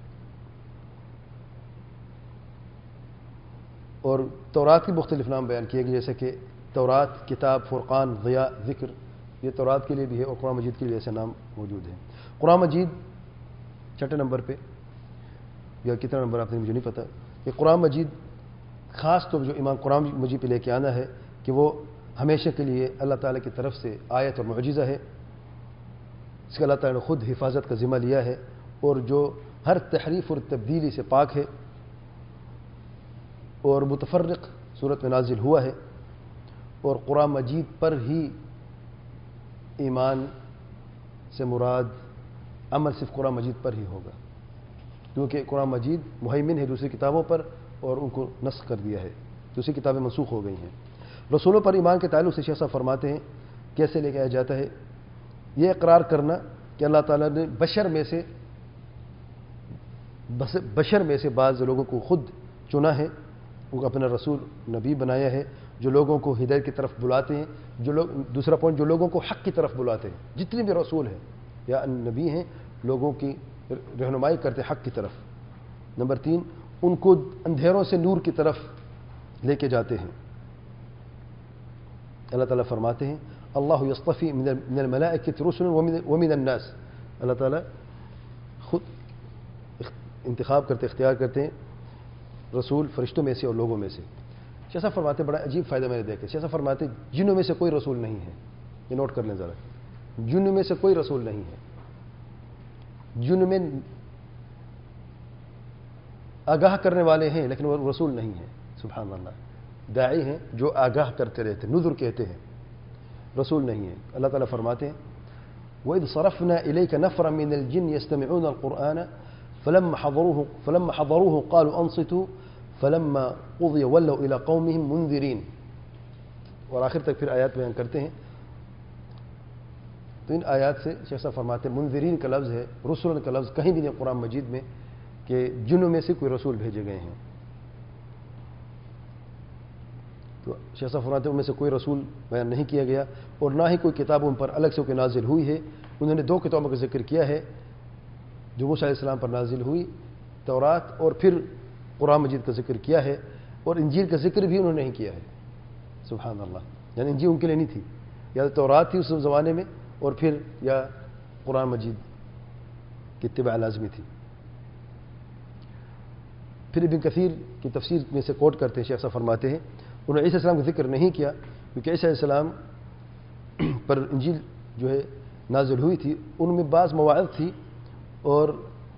اور تورات کے مختلف نام بیان کیے گئے، جیسے کہ تورات، کتاب، فرقان، ضیاء، ذکر، یہ تورات کے لیے بھی ہے، اور قرآن مجید کے لیے ایسے نام موجود ہیں۔ قرآن مجید 6 نمبر پہ، یا کتنا نمبر آپ نے مجھے نہیں پتہ، کہ قرآن مجید خاص طور جو ایمان قرآن مجید پہ لے کے آنا ہے کہ وہ ہمیشہ کے لیے اللہ تعالیٰ کی طرف سے آیت اور معجزہ ہے، اس کا اللہ تعالیٰ نے خود حفاظت کا ذمہ لیا ہے، اور جو ہر تحریف اور تبدیلی سے پاک ہے، اور متفرق صورت میں نازل ہوا ہے، اور قرآن مجید پر ہی ایمان سے مراد عمل صرف قرآن مجید پر ہی ہوگا، کیونکہ قرآن مجید مہیمن ہے دوسری کتابوں پر اور ان کو نسخ کر دیا ہے، دوسری کتابیں منسوخ ہو گئی ہیں۔ رسولوں پر ایمان کے تعلق سے شیخ صاحب فرماتے ہیں کیسے لے کے آیا جاتا ہے؟ یہ اقرار کرنا کہ اللہ تعالیٰ نے بشر میں سے بعض لوگوں کو خود چنا ہے، ان کو اپنا رسول نبی بنایا ہے، جو لوگوں کو ہدایت کی طرف بلاتے ہیں، دوسرا پوائنٹ جو لوگوں کو حق کی طرف بلاتے ہیں، جتنے بھی رسول ہیں یا نبی ہیں لوگوں کی رہنمائی کرتے حق کی طرف۔ نمبر 3 ان کو اندھیروں سے نور کی طرف لے کے جاتے ہیں۔ اللہ تعالیٰ فرماتے ہیں اللہ یصطفی من الملائکۃ رسلا ومن الناس، اللہ تعالیٰ خود انتخاب کرتے، اختیار کرتے ہیں رسول فرشتوں میں سے اور لوگوں میں سے۔ شیخ صاحب فرماتے بڑا عجیب فائدہ میں نے دیکھا، شیخ صاحب فرماتے جنوں میں سے کوئی رسول نہیں ہے، یہ نوٹ کر لیں ذرا، جنوں میں سے کوئی رسول نہیں ہے، جن میں آگاہ کرنے والے ہیں لیکن وہ رسول نہیں ہیں، سبحان اللہ، داعی ہیں جو آگاہ کرتے رہتے، نذر کہتے ہیں، رسول نہیں ہے۔ اللہ تعالیٰ فرماتے ہیں وَإِذْ صَرَفْنَا إِلَيْكَ نَفْرًا مِنَ الْجِنِّ يَسْتَمِعُونَ الْقُرْآنَ فَلَمَّا حَضَرُوهُ قَالُوا أَنصِتُوا فَلَمَّا قُضِيَ وَلَّوْا إِلَىٰ قَوْمِهِمْ مُنذِرِينَ، اور آخر تک پھر آیات بیان کرتے ہیں۔ تو ان آیات سے شیخ صاحب فرماتے ہیں منذرین کا لفظ ہے، رسول کا لفظ کہیں بھی نہیں قرآن مجید میں کہ جنوں میں سے کوئی رسول بھیجے گئے ہیں۔ تو شیخ صاحب فرماتے ہیں ان میں سے کوئی رسول بیان نہیں کیا گیا، اور نہ ہی کوئی کتاب ان پر الگ سے کوئی نازل ہوئی ہے۔ انہوں نے 2 کتابوں کا ذکر کیا ہے جو موسیٰ علیہ السلام پر نازل ہوئی، تورات، اور پھر قرآن مجید کا ذکر کیا ہے، اور انجیل کا ذکر بھی انہوں نے نہیں کیا ہے، سبحان اللہ، یعنی انجیل ان کے لیے نہیں تھی، یا تورات تھی اس زمانے میں، اور پھر یا قرآن مجید کی اتباع لازمی تھی۔ پھر ابن کثیر کی تفسیر میں سے کوٹ کرتے ہیں، شیخ صاحب فرماتے ہیں انہوں نے عیسیٰ علیہ السلام کا ذکر نہیں کیا کیونکہ عیسیٰ علیہ السلام پر انجیل جو ہے نازل ہوئی تھی، ان میں بعض مواعظ تھی اور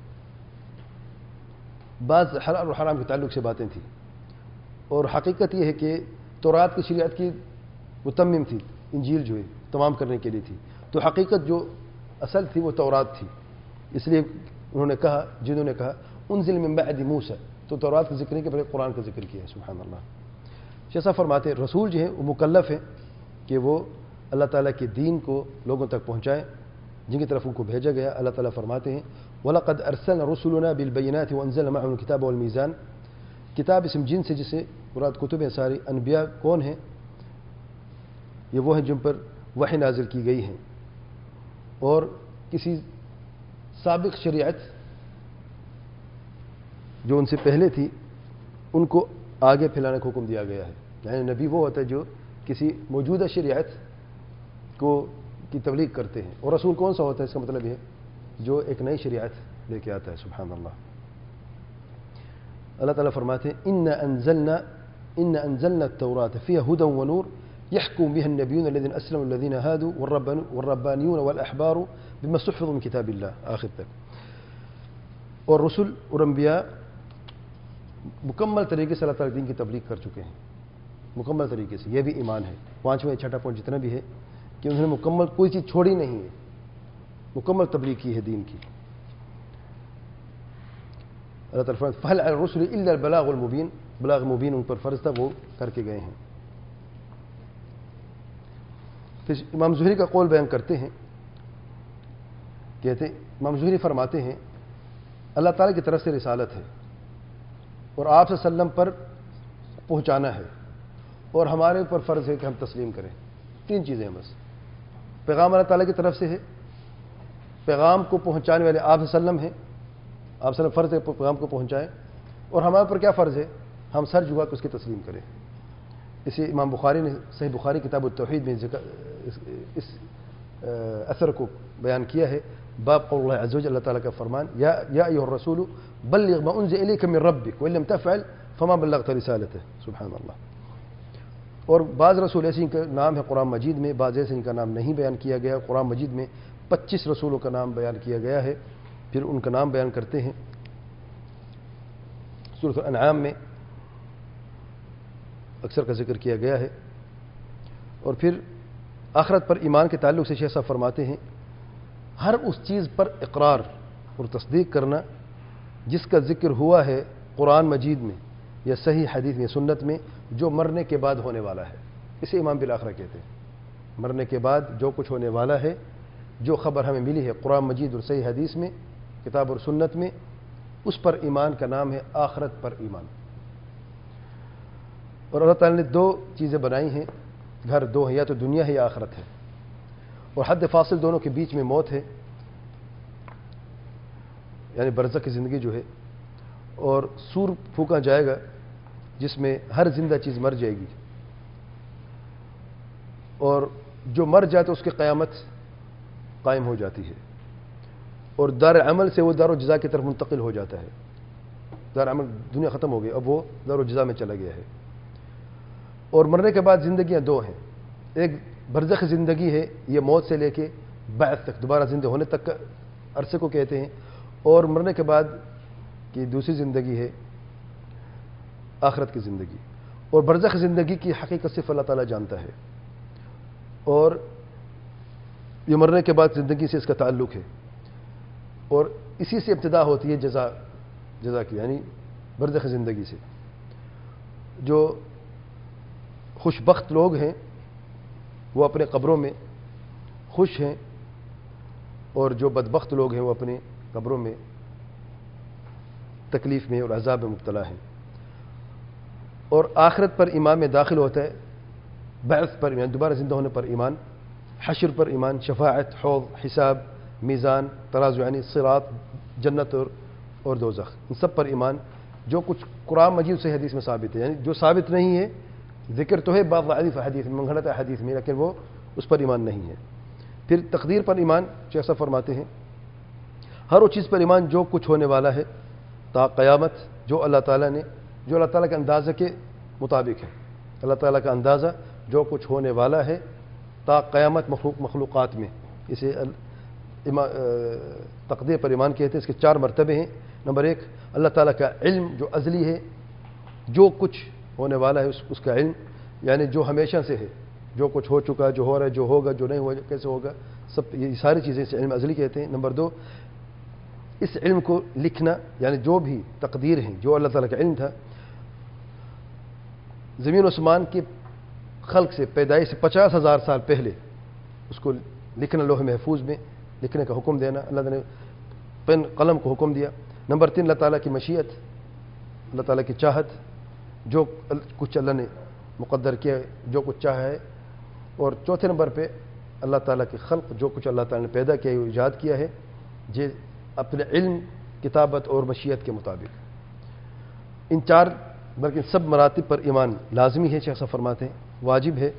بعض حلال اور حرام کے تعلق سے باتیں تھیں، اور حقیقت یہ ہے کہ تورات کی شریعت کی متمم تھی، انجیل جو ہے تمام کرنے کے لیے تھی، تو حقیقت جو اصل تھی وہ تورات تھی، اس لیے انہوں نے کہا، جنہوں نے کہا انزل من بعد موسیٰ، تو تورات کا ذکر نہیں کہ بلکہ قرآن کا ذکر کیا ہے، سبحان اللہ۔ شیخ صاحب فرماتے ہیں رسول جو ہے وہ مکلف ہے کہ وہ اللہ تعالیٰ کے دین کو لوگوں تک پہنچائے جن کی طرف ان کو بھیجا گیا۔ اللہ تعالیٰ فرماتے ہیں وَلَقَدْ أَرْسَلْنَا رُسُلُنَا بِالْبَيِّنَاتِ وَأَنزَلْنَا مَعَهُمُ الْكِتَابَ وَالْمِيزَانَ، کتاب اسم جن سے جسے مراد کتب ہیں ساری، انبیاء کون ہیں؟ یہ وہ ہیں جن پر وحی نازل کی گئی ہیں، اور کسی سابق شریعت جو ان سے پہلے تھی ان کو آگے پھیلانے کا حکم دیا گیا ہے، یعنی نبی وہ ہوتا ہے جو کسی موجودہ شریعت کی تبلیغ کرتے ہیں، اور رسول کون سا ہوتا ہے؟ اس کا مطلب یہ جو ایک نئی شریعت لے کے آتا ہے، سبحان اللہ۔ اللہ تعالیٰ فرماتے ہیں إِنَّا أَنزَلْنَا التَّوْرَاةَ فِيهَا هُدًى وَنُورٌ يَحْكُمُ بِهَا النَّبِيُّونَ الَّذِينَ أَسْلَمُوا الَّذِينَ هَادُوا وَالرَّبَّانِيُّونَ وَالْأَحْبَارُ بِمَا اسْتُحْفِظُوا مِنْ كِتَابِ اللَّهِ، آخر تک۔ اور رسل اور انبیاء مکمل طریقے سے اللہ تعالیٰ دین کی تبلیغ کر چکے ہیں، مکمل طریقے سے، یہ بھی ایمان ہے۔ 5واں 6واں پوائنٹ جتنا بھی ہے کہ انہوں نے مکمل کوئی چیز چھوڑی نہیں ہے، مکمل تبلیغ کی ہے دین کی۔ اللہ تعالیٰ فرماتا ہے فَهَلْ عَلَى الرُّسُلِ إِلَّا الْبَلَاغُ الْمُبِينُ، بلاغ مبین ان پر فرض تھا، وہ کر کے گئے ہیں۔ پھر امام زہری کا قول بیان کرتے ہیں، کہتے ہیں امام زہری فرماتے ہیں اللہ تعالیٰ کی طرف سے رسالت ہے اور آپ صلی اللہ علیہ وسلم پر پہنچانا ہے، اور ہمارے اوپر فرض ہے کہ ہم تسلیم کریں۔ 3 چیزیں ہیں بس، پیغام اللہ تعالیٰ کی طرف سے ہے، پیغام کو پہنچانے والے آپ صلی اللہ علیہ وسلم ہیں، آپ صلی اللہ علیہ وسلم فرض ہے پیغام کو پہنچائیں، اور ہمارے اوپر کیا فرض ہے؟ ہم سر جھکا کے اس کی تسلیم کریں۔ اسے امام بخاری نے صحیح بخاری کتاب التوحید میں اس اثر کو بیان کیا ہے، باب قول اللہ عز وجل، اللہ تعالیٰ کا فرمان یا ایھا الرسول بلغ ما انزل الیک من ربک وان لم تفعل فما بلغت رسالته، سبحان اللہ۔ اور بعض رسول ایسے ان کا نام ہے قرآن مجید میں، بعض ایسے ان کا نام نہیں بیان کیا گیا۔ قرآن مجید میں 25 رسولوں کا نام بیان کیا گیا ہے، پھر ان کا نام بیان کرتے ہیں سورۃ الانعام میں اکثر کا ذکر کیا گیا ہے۔ اور پھر آخرت پر ایمان کے تعلق سے شیخ صاحب فرماتے ہیں ہر اس چیز پر اقرار اور تصدیق کرنا جس کا ذکر ہوا ہے قرآن مجید میں یا صحیح حدیث میں، سنت میں، جو مرنے کے بعد ہونے والا ہے، اسے امام بالآخرہ کہتے ہیں۔ مرنے کے بعد جو کچھ ہونے والا ہے، جو خبر ہمیں ملی ہے قرآن مجید اور صحیح حدیث میں، کتاب اور سنت میں، اس پر ایمان کا نام ہے آخرت پر ایمان۔ اور اللہ تعالیٰ نے دو چیزیں بنائی ہیں، گھر دو ہیں، یا تو دنیا ہے یا آخرت ہے، اور حد فاصل دونوں کے بیچ میں موت ہے، یعنی برزخ کی زندگی جو ہے، اور سور پھونکا جائے گا جس میں ہر زندہ چیز مر جائے گی، اور جو مر جاتا ہے اس کی قیامت قائم ہو جاتی ہے، اور دار عمل سے وہ دار و جزا کی طرف منتقل ہو جاتا ہے۔ دار عمل دنیا ختم ہو گئی، اب وہ دار و جزا میں چلا گیا ہے۔ اور مرنے کے بعد زندگیاں دو ہیں، ایک برزخ زندگی ہے، یہ موت سے لے کے بعث تک، دوبارہ زندہ ہونے تک کا عرصے کو کہتے ہیں، اور مرنے کے بعد کی دوسری زندگی ہے آخرت کی زندگی۔ اور برزخ زندگی کی حقیقت صرف اللہ تعالیٰ جانتا ہے، اور یہ مرنے کے بعد زندگی سے اس کا تعلق ہے، اور اسی سے ابتدا ہوتی ہے جزا کی، یعنی برزخ زندگی سے۔ جو خوش بخت لوگ ہیں وہ اپنے قبروں میں خوش ہیں، اور جو بدبخت لوگ ہیں وہ اپنے قبروں میں تکلیف میں اور عذاب میں مبتلا ہیں۔ اور آخرت پر ایمان میں داخل ہوتا ہے، بعث پر ایمان، دوبارہ زندہ ہونے پر ایمان، حشر پر ایمان، شفاعت، حوض، حساب، میزان، ترازو یعنی صراط، جنت اور دوزخ، ان سب پر ایمان، جو کچھ قرآن مجید سے حدیث میں ثابت ہے۔ یعنی جو ثابت نہیں ہے، ذکر تو ہے بعض ضعیف حدیث میں، منگھڑت حدیث میں، لیکن وہ اس پر ایمان نہیں ہے۔ پھر تقدیر پر ایمان، جیسا فرماتے ہیں ہر وہ چیز پر ایمان جو کچھ ہونے والا ہے تا قیامت، جو اللہ تعالیٰ نے، جو اللہ تعالیٰ کے اندازے کے مطابق ہے، اللہ تعالیٰ کا اندازہ جو کچھ ہونے والا ہے تا قیامت مخلوقات میں، اسے تقدیر پر ایمان کہتے ہیں۔ اس کے 4 مرتبے ہیں۔ نمبر 1، اللہ تعالیٰ کا علم جو ازلی ہے، جو کچھ ہونے والا ہے اس کا علم، یعنی جو ہمیشہ سے ہے، جو کچھ ہو چکا، جو ہو رہا ہے، جو ہوگا، جو نہیں ہوگا، کیسے ہوگا، سب یہ ساری چیزیں اس علم ازلی کہتے ہیں۔ نمبر 2، اس علم کو لکھنا، یعنی جو بھی تقدیر ہیں، جو اللہ تعالیٰ کا علم تھا، زمین و آسمان کے خلق سے، پیدائش سے 50,000 سال پہلے اس کو لکھنا، لوح محفوظ میں لکھنے کا حکم دینا، اللہ تعالیٰ نے پین قلم کو حکم دیا۔ نمبر 3، اللہ تعالیٰ کی مشیت، اللہ تعالیٰ کی چاہت، جو کچھ اللہ نے مقدر کیا، جو کچھ چاہا ہے۔ اور چوتھے نمبر پہ اللہ تعالیٰ کی خلق، جو کچھ اللہ تعالیٰ نے پیدا کیا ہے، ایجاد کیا ہے، یہ اپنے علم، کتابت اور مشیت کے مطابق۔ ان 4 بلکہ سب مراتب پر ایمان لازمی ہے، شیخ صاحب فرماتے ہیں واجب ہے۔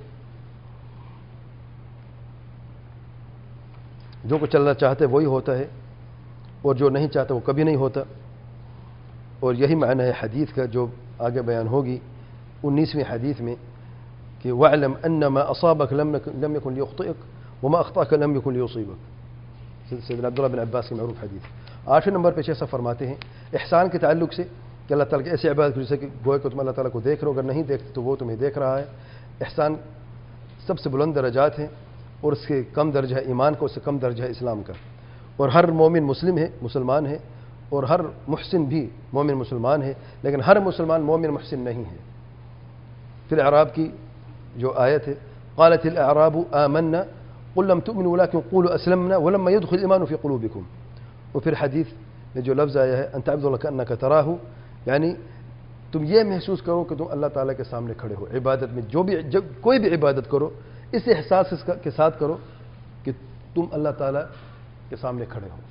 جو کچھ اللہ چاہتا ہے وہی ہوتا ہے، اور جو نہیں چاہتا وہ کبھی نہیں ہوتا۔ اور یہی معنی ہے حدیث کا جو آگے بیان ہوگی 19ویں حدیث میں کہ وَاعْلَمْ أَنَّ مَا أَصَابَكَ لَمْ يَكُنْ لِيُخْطِئَكَ وَمَا أَخْطَأَكَ لَمْ يَكُنْ لِيُصِيبَكَ، سیدنا عبداللہ بن عباس کی معروف حدیث۔ 8ویں نمبر پہ شیخ صاحب فرماتے ہیں احسان کے تعلق سے کہ اللہ تعالیٰ کے ایسے عبادت جیسے کہ گویا کہ تم اللہ تعالیٰ کو دیکھ رہے ہو، اگر نہیں دیکھتے تو وہ تمہیں دیکھ رہا ہے۔ احسان سب سے بلند درجات ہیں، اور اس کے کم درجہ ہے ایمان کا، اس سے کم درجہ ہے اسلام کا۔ اور ہر مومن مسلم ہے، مسلمان ہے، اور ہر محسن بھی مومن مسلمان ہے، لیکن ہر مسلمان مومن محسن نہیں ہے۔ پھر اعراب کی جو آیت ہے، قالت الاعراب آمنا قل لم تؤمنوا ولكن قولوا اسلمنا ولما يدخل الايمان في قلوبكم۔ اور پھر حدیث میں جو لفظ آیا ہے ان تعبد اللہ کانک تراہ، یعنی تم یہ محسوس کرو کہ تم اللہ تعالیٰ کے سامنے کھڑے ہو عبادت میں، جب کوئی بھی عبادت کرو اس احساس کے ساتھ کرو کہ تم اللہ تعالیٰ کے سامنے کھڑے ہو،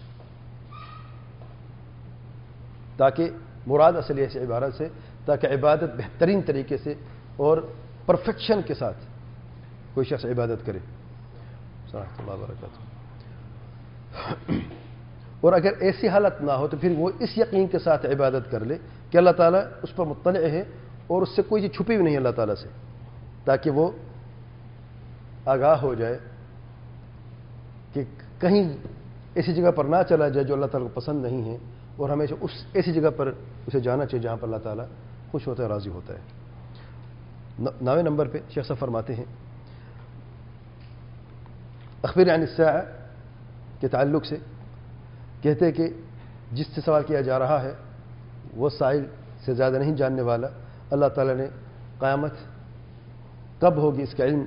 تاکہ مراد اصل اس عبارت سے، تاکہ عبادت بہترین طریقے سے اور پرفیکشن کے ساتھ کوئی شخص عبادت کرے۔ اللہ وبرکاتہ۔ اور اگر ایسی حالت نہ ہو تو پھر وہ اس یقین کے ساتھ عبادت کر لے کہ اللہ تعالیٰ اس پر مطلع ہے، اور اس سے کوئی چیز چھپی بھی نہیں اللہ تعالیٰ سے، تاکہ وہ آگاہ ہو جائے کہ کہیں ایسی جگہ پر نہ چلا جائے جو اللہ تعالیٰ کو پسند نہیں ہے، اور ہمیشہ ایسی جگہ پر اسے جانا چاہیے جہاں پر اللہ تعالیٰ خوش ہوتا ہے، راضی ہوتا ہے۔ 9ویں نمبر پہ شیخ صاحب فرماتے ہیں اخبر عن الساعہ کے تعلق سے، کہتے ہیں کہ جس سے سوال کیا جا رہا ہے وہ سائل سے زیادہ نہیں جاننے والا۔ اللہ تعالیٰ نے قیامت کب ہوگی اس کا علم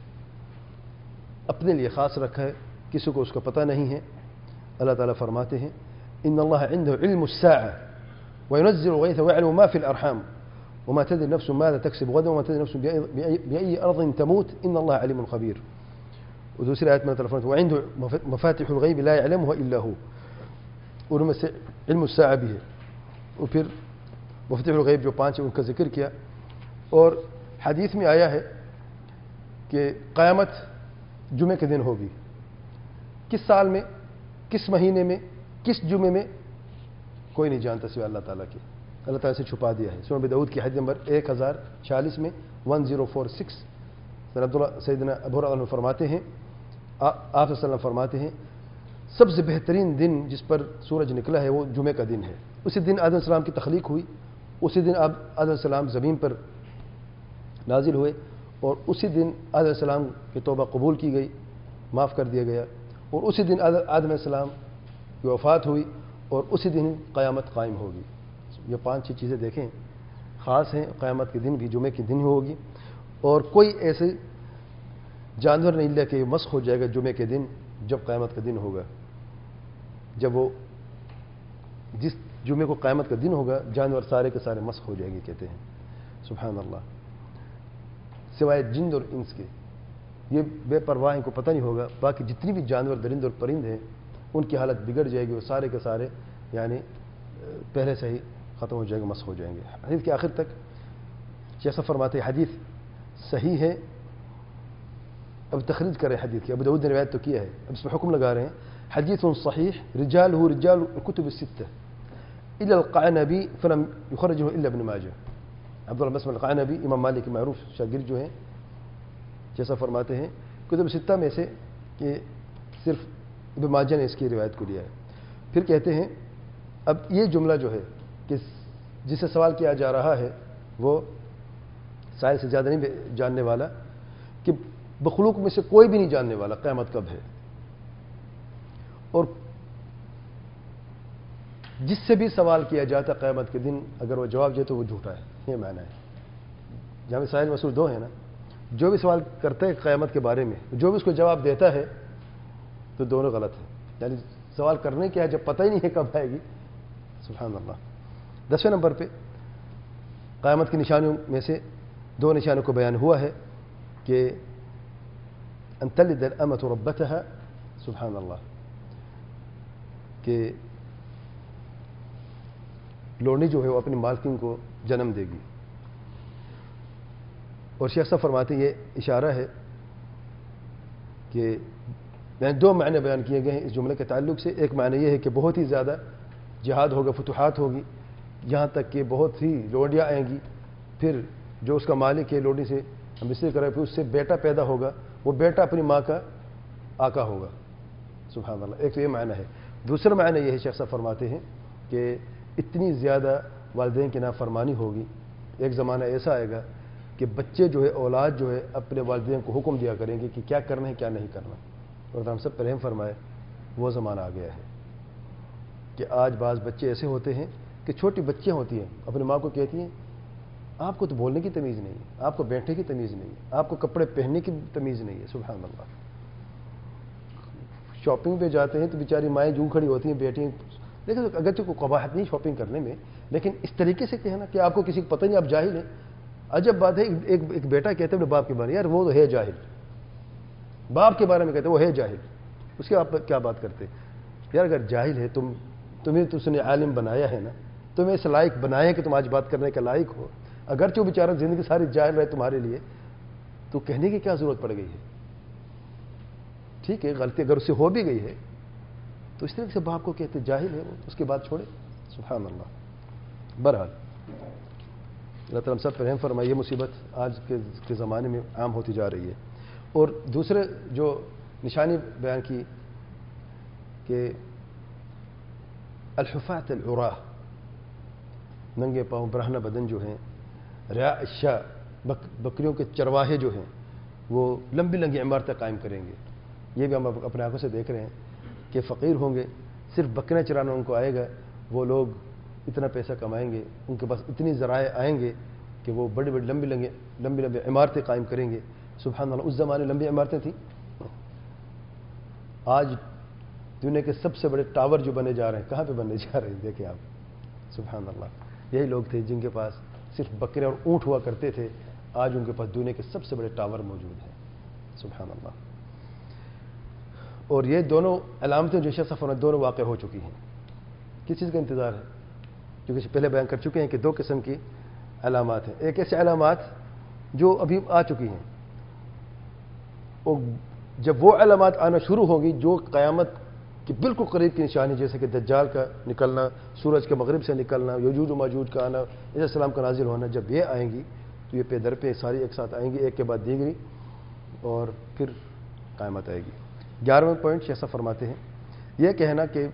اپنے لیے خاص رکھا ہے، کسی کو اس کا پتہ نہیں ہے۔ اللہ تعالیٰ فرماتے ہیں ان اللہ عنده علم الساعة وينزل الغيث ويعلم ما في الارحام وما تدري نفس ماذا تكسب غدا وما تدري نفس بأي أرض تموت إن الله عليم خبير. ودوسری آیت میں اللہ تعالیٰ وعنده مفاتح الغیب لا يعلمها إلا هو، اور ان میں سے علم الساعہ بھی ہے. اور پھر مفاتح الغیب جو 5 ہیں ان کا ذکر کیا. اور حدیث میں آیا ہے کہ قیامت جمعے کے دن ہوگی. کس سال میں، کس مہینے میں، کس جمعے میں، کوئی نہیں جانتا سوائے اللہ تعالیٰ کے. اللہ تعالیٰ سے چھپا دیا ہے. سنن ابی داؤد کی حدیث نمبر 1046 میں 1046 سیدنا ابو ہریرہ فرماتے ہیں، آپ صلی اللہ علیہ وسلم فرماتے ہیں سب سے بہترین دن جس پر سورج نکلا ہے وہ جمعے کا دن ہے. اسی دن آدم علیہ السلام کی تخلیق ہوئی، اسی دن آدم علیہ السلام زمین پر نازل ہوئے، اور اسی دن آدم علیہ السلام کی توبہ قبول کی گئی، معاف کر دیا گیا، اور اسی دن آدم علیہ السلام کی وفات ہوئی، اور اسی دن قیامت قائم ہوگی. یہ 5-6 چیزیں دیکھیں خاص ہیں. قیامت کے دن بھی جمعے کے دن ہی ہوگی، اور کوئی ایسے جانور نہیں لے کہ مسخ ہو جائے گا جمعے کے دن جب قیامت کا دن ہوگا. جب وہ جس جمعے کو قیامت کا دن ہوگا جانور سارے کے سارے مسخ ہو جائیں گے کہتے ہیں. سبحان اللہ. سوائے جن اور انس کے، یہ بے پرواہ ان کو پتہ نہیں ہوگا. باقی جتنی بھی جانور درند اور پرند ہیں ان کی حالت بگڑ جائے گی، وہ سارے کے سارے یعنی پہلے سے ہی ختم ہو جائیں گے، مسخ ہو جائیں گے. حدیث کے آخر تک جیسا فرماتے ہیں حدیث صحیح ہے. اب تخریج کر رہے ہیں حدیث کی، ابو داؤد نے روایت تو کیا ہے، اب اس پہ حکم لگا رہے ہیں. حدیث صحیح رجالہ رجال الکتب الستہ الا القعنبی فلم یخرجہ الا ابن ماجہ. عبداللہ بن مسلم القعنبی امام مالک کے معروف شاگرد جو ہیں، جیسا فرماتے ہیں کتب ستہ میں سے کہ صرف ابن ماجہ نے اس کی روایت کو لیا ہے. پھر کہتے ہیں اب یہ جملہ جو ہے کہ جس سے سوال کیا جا رہا ہے وہ سائل سے زیادہ نہیں جاننے والا، کہ مخلوق میں سے کوئی بھی نہیں جاننے والا قیامت کب ہے، اور جس سے بھی سوال کیا جاتا قیامت کے دن اگر وہ جواب دے تو وہ جھوٹا ہے. یہ معنی ہے. جہاں سائل مسئول 2 ہیں نا، جو بھی سوال کرتا ہے قیامت کے بارے میں، جو بھی اس کو جواب دیتا ہے تو دونوں غلط ہیں. یعنی سوال کرنے کیا ہے جب پتہ ہی نہیں ہے کب آئے گی. سبحان اللہ. 10ویں نمبر پہ قیامت کی نشانیوں میں سے 2 نشانوں کو بیان ہوا ہے کہ ان تلد الامۃ ربتها. سبحان اللہ. کہ لوڑی جو ہے وہ اپنی مالکن کو جنم دے گی. اور شیخ صاحب فرماتے ہیں یہ اشارہ ہے کہ 2 معنی بیان کیے گئے ہیں اس جملے کے تعلق سے. ایک معنی یہ ہے کہ بہت ہی زیادہ جہاد ہوگا، فتوحات ہوگی، یہاں تک کہ بہت ہی لوڈیاں آئیں گی. پھر جو اس کا مالک ہے لوڈی سے ہم اس لیے کریں، پھر اس سے بیٹا پیدا ہوگا، وہ بیٹا اپنی ماں کا آقا ہوگا. سبحان اللہ. ایک تو یہ معنی ہے. دوسرا معنی یہ ہے شیخ صاحب فرماتے ہیں کہ اتنی زیادہ والدین کی نافرمانی ہوگی. ایک زمانہ ایسا آئے گا کہ بچے جو ہے، اولاد جو ہے، اپنے والدین کو حکم دیا کریں گے کہ کیا کرنا ہے کیا نہیں کرنا. اور ہم سب پر رحم فرمائے وہ زمانہ آ گیا ہے کہ آج بعض بچے ایسے ہوتے ہیں کہ چھوٹی بچیاں ہوتی ہیں اپنی ماں کو کہتی ہیں آپ کو تو بولنے کی تمیز نہیں ہے، آپ کو بیٹھنے کی تمیز نہیں ہے، آپ کو کپڑے پہننے کی تمیز نہیں ہے. سبحان اللہ. شاپنگ پہ جاتے ہیں تو بیچاری مائیں جوں کھڑی ہوتی ہیں، بیٹی. لیکن اگرچہ کوئی قباحت نہیں شاپنگ کرنے میں، لیکن اس طریقے سے کہنا کہ آپ کو کسی کو پتہ نہیں آپ جاہل ہیں. عجب بات ہے. ایک بیٹا کہتے ہیں اپنے باپ کے بارے میں یار وہ تو ہے جاہل. باپ کے بارے میں کہتے ہیں وہ ہے جاہل. اس کے آپ کیا بات کرتے یار؟ اگر جاہل ہے تمہیں تو اس نے عالم بنایا ہے نا، تمہیں اس لائق بنایا ہے کہ تم آج بات کرنے کے لائق ہو. اگرچہ وہ بیچارہ زندگی ساری جاہل رہے تمہارے لیے، تو کہنے کی کیا ضرورت پڑ گئی ہے؟ ٹھیک ہے غلطی اگر اس سے ہو بھی گئی ہے تو اس طرح سے باپ کو کہتے جاہل ہے وہ، اس کے بعد چھوڑے. سبحان اللہ. بہرحال اللہ تعالیٰ ہم سب پر رحم فرمائے. یہ مصیبت آج کے زمانے میں عام ہوتی جا رہی ہے. اور دوسرے جو نشانی بیان کی کہ الحفاة العراة، ننگے پاؤں برہنہ بدن جو ہیں، رعاء الشاء، بکریوں کے چرواہے جو ہیں وہ لمبی لمبی عمارتیں قائم کریں گے. یہ بھی ہم اپنے آنکھوں سے دیکھ رہے ہیں کہ فقیر ہوں گے، صرف بکریاں چرانا ان کو آئے گا، وہ لوگ اتنا پیسہ کمائیں گے، ان کے پاس اتنی ذرائع آئیں گے کہ وہ بڑی بڑی لمبی عمارتیں قائم کریں گے. سبحان اللہ. اس زمانے لمبی عمارتیں تھیں. آج دنیا کے سب سے بڑے ٹاور جو بنے جا رہے ہیں کہاں پہ بننے جا رہے ہیں دیکھیں آپ. سبحان اللہ. یہی لوگ تھے جن کے پاس صرف بکرے اور اونٹ ہوا کرتے تھے، آج ان کے پاس دنیا کے سب سے بڑے ٹاور موجود ہیں. سبحان اللہ. اور یہ دونوں علامتیں جو شیخ صاحب دونوں واقع ہو چکی ہیں. کس چیز کا انتظار ہے؟ کیونکہ پہلے بیان کر چکے ہیں کہ دو قسم کی علامات ہیں. ایک ایسی علامات جو ابھی آ چکی ہیں، اور جب وہ علامات آنا شروع ہوں گی جو قیامت کی بالکل قریب کی نشانی، جیسے کہ دجال کا نکلنا، سورج کے مغرب سے نکلنا، یجوج و ماجوج کا آنا، عیسی السلام کا نازل ہونا، جب یہ آئیں گی تو یہ پہ در پہ ساری ایک ساتھ آئیں گی، ایک کے بعد دیگری، اور پھر قیامت آئے گی. 11واں پوائنٹ شیخ صاحب فرماتے ہیں، یہ کہنا کہ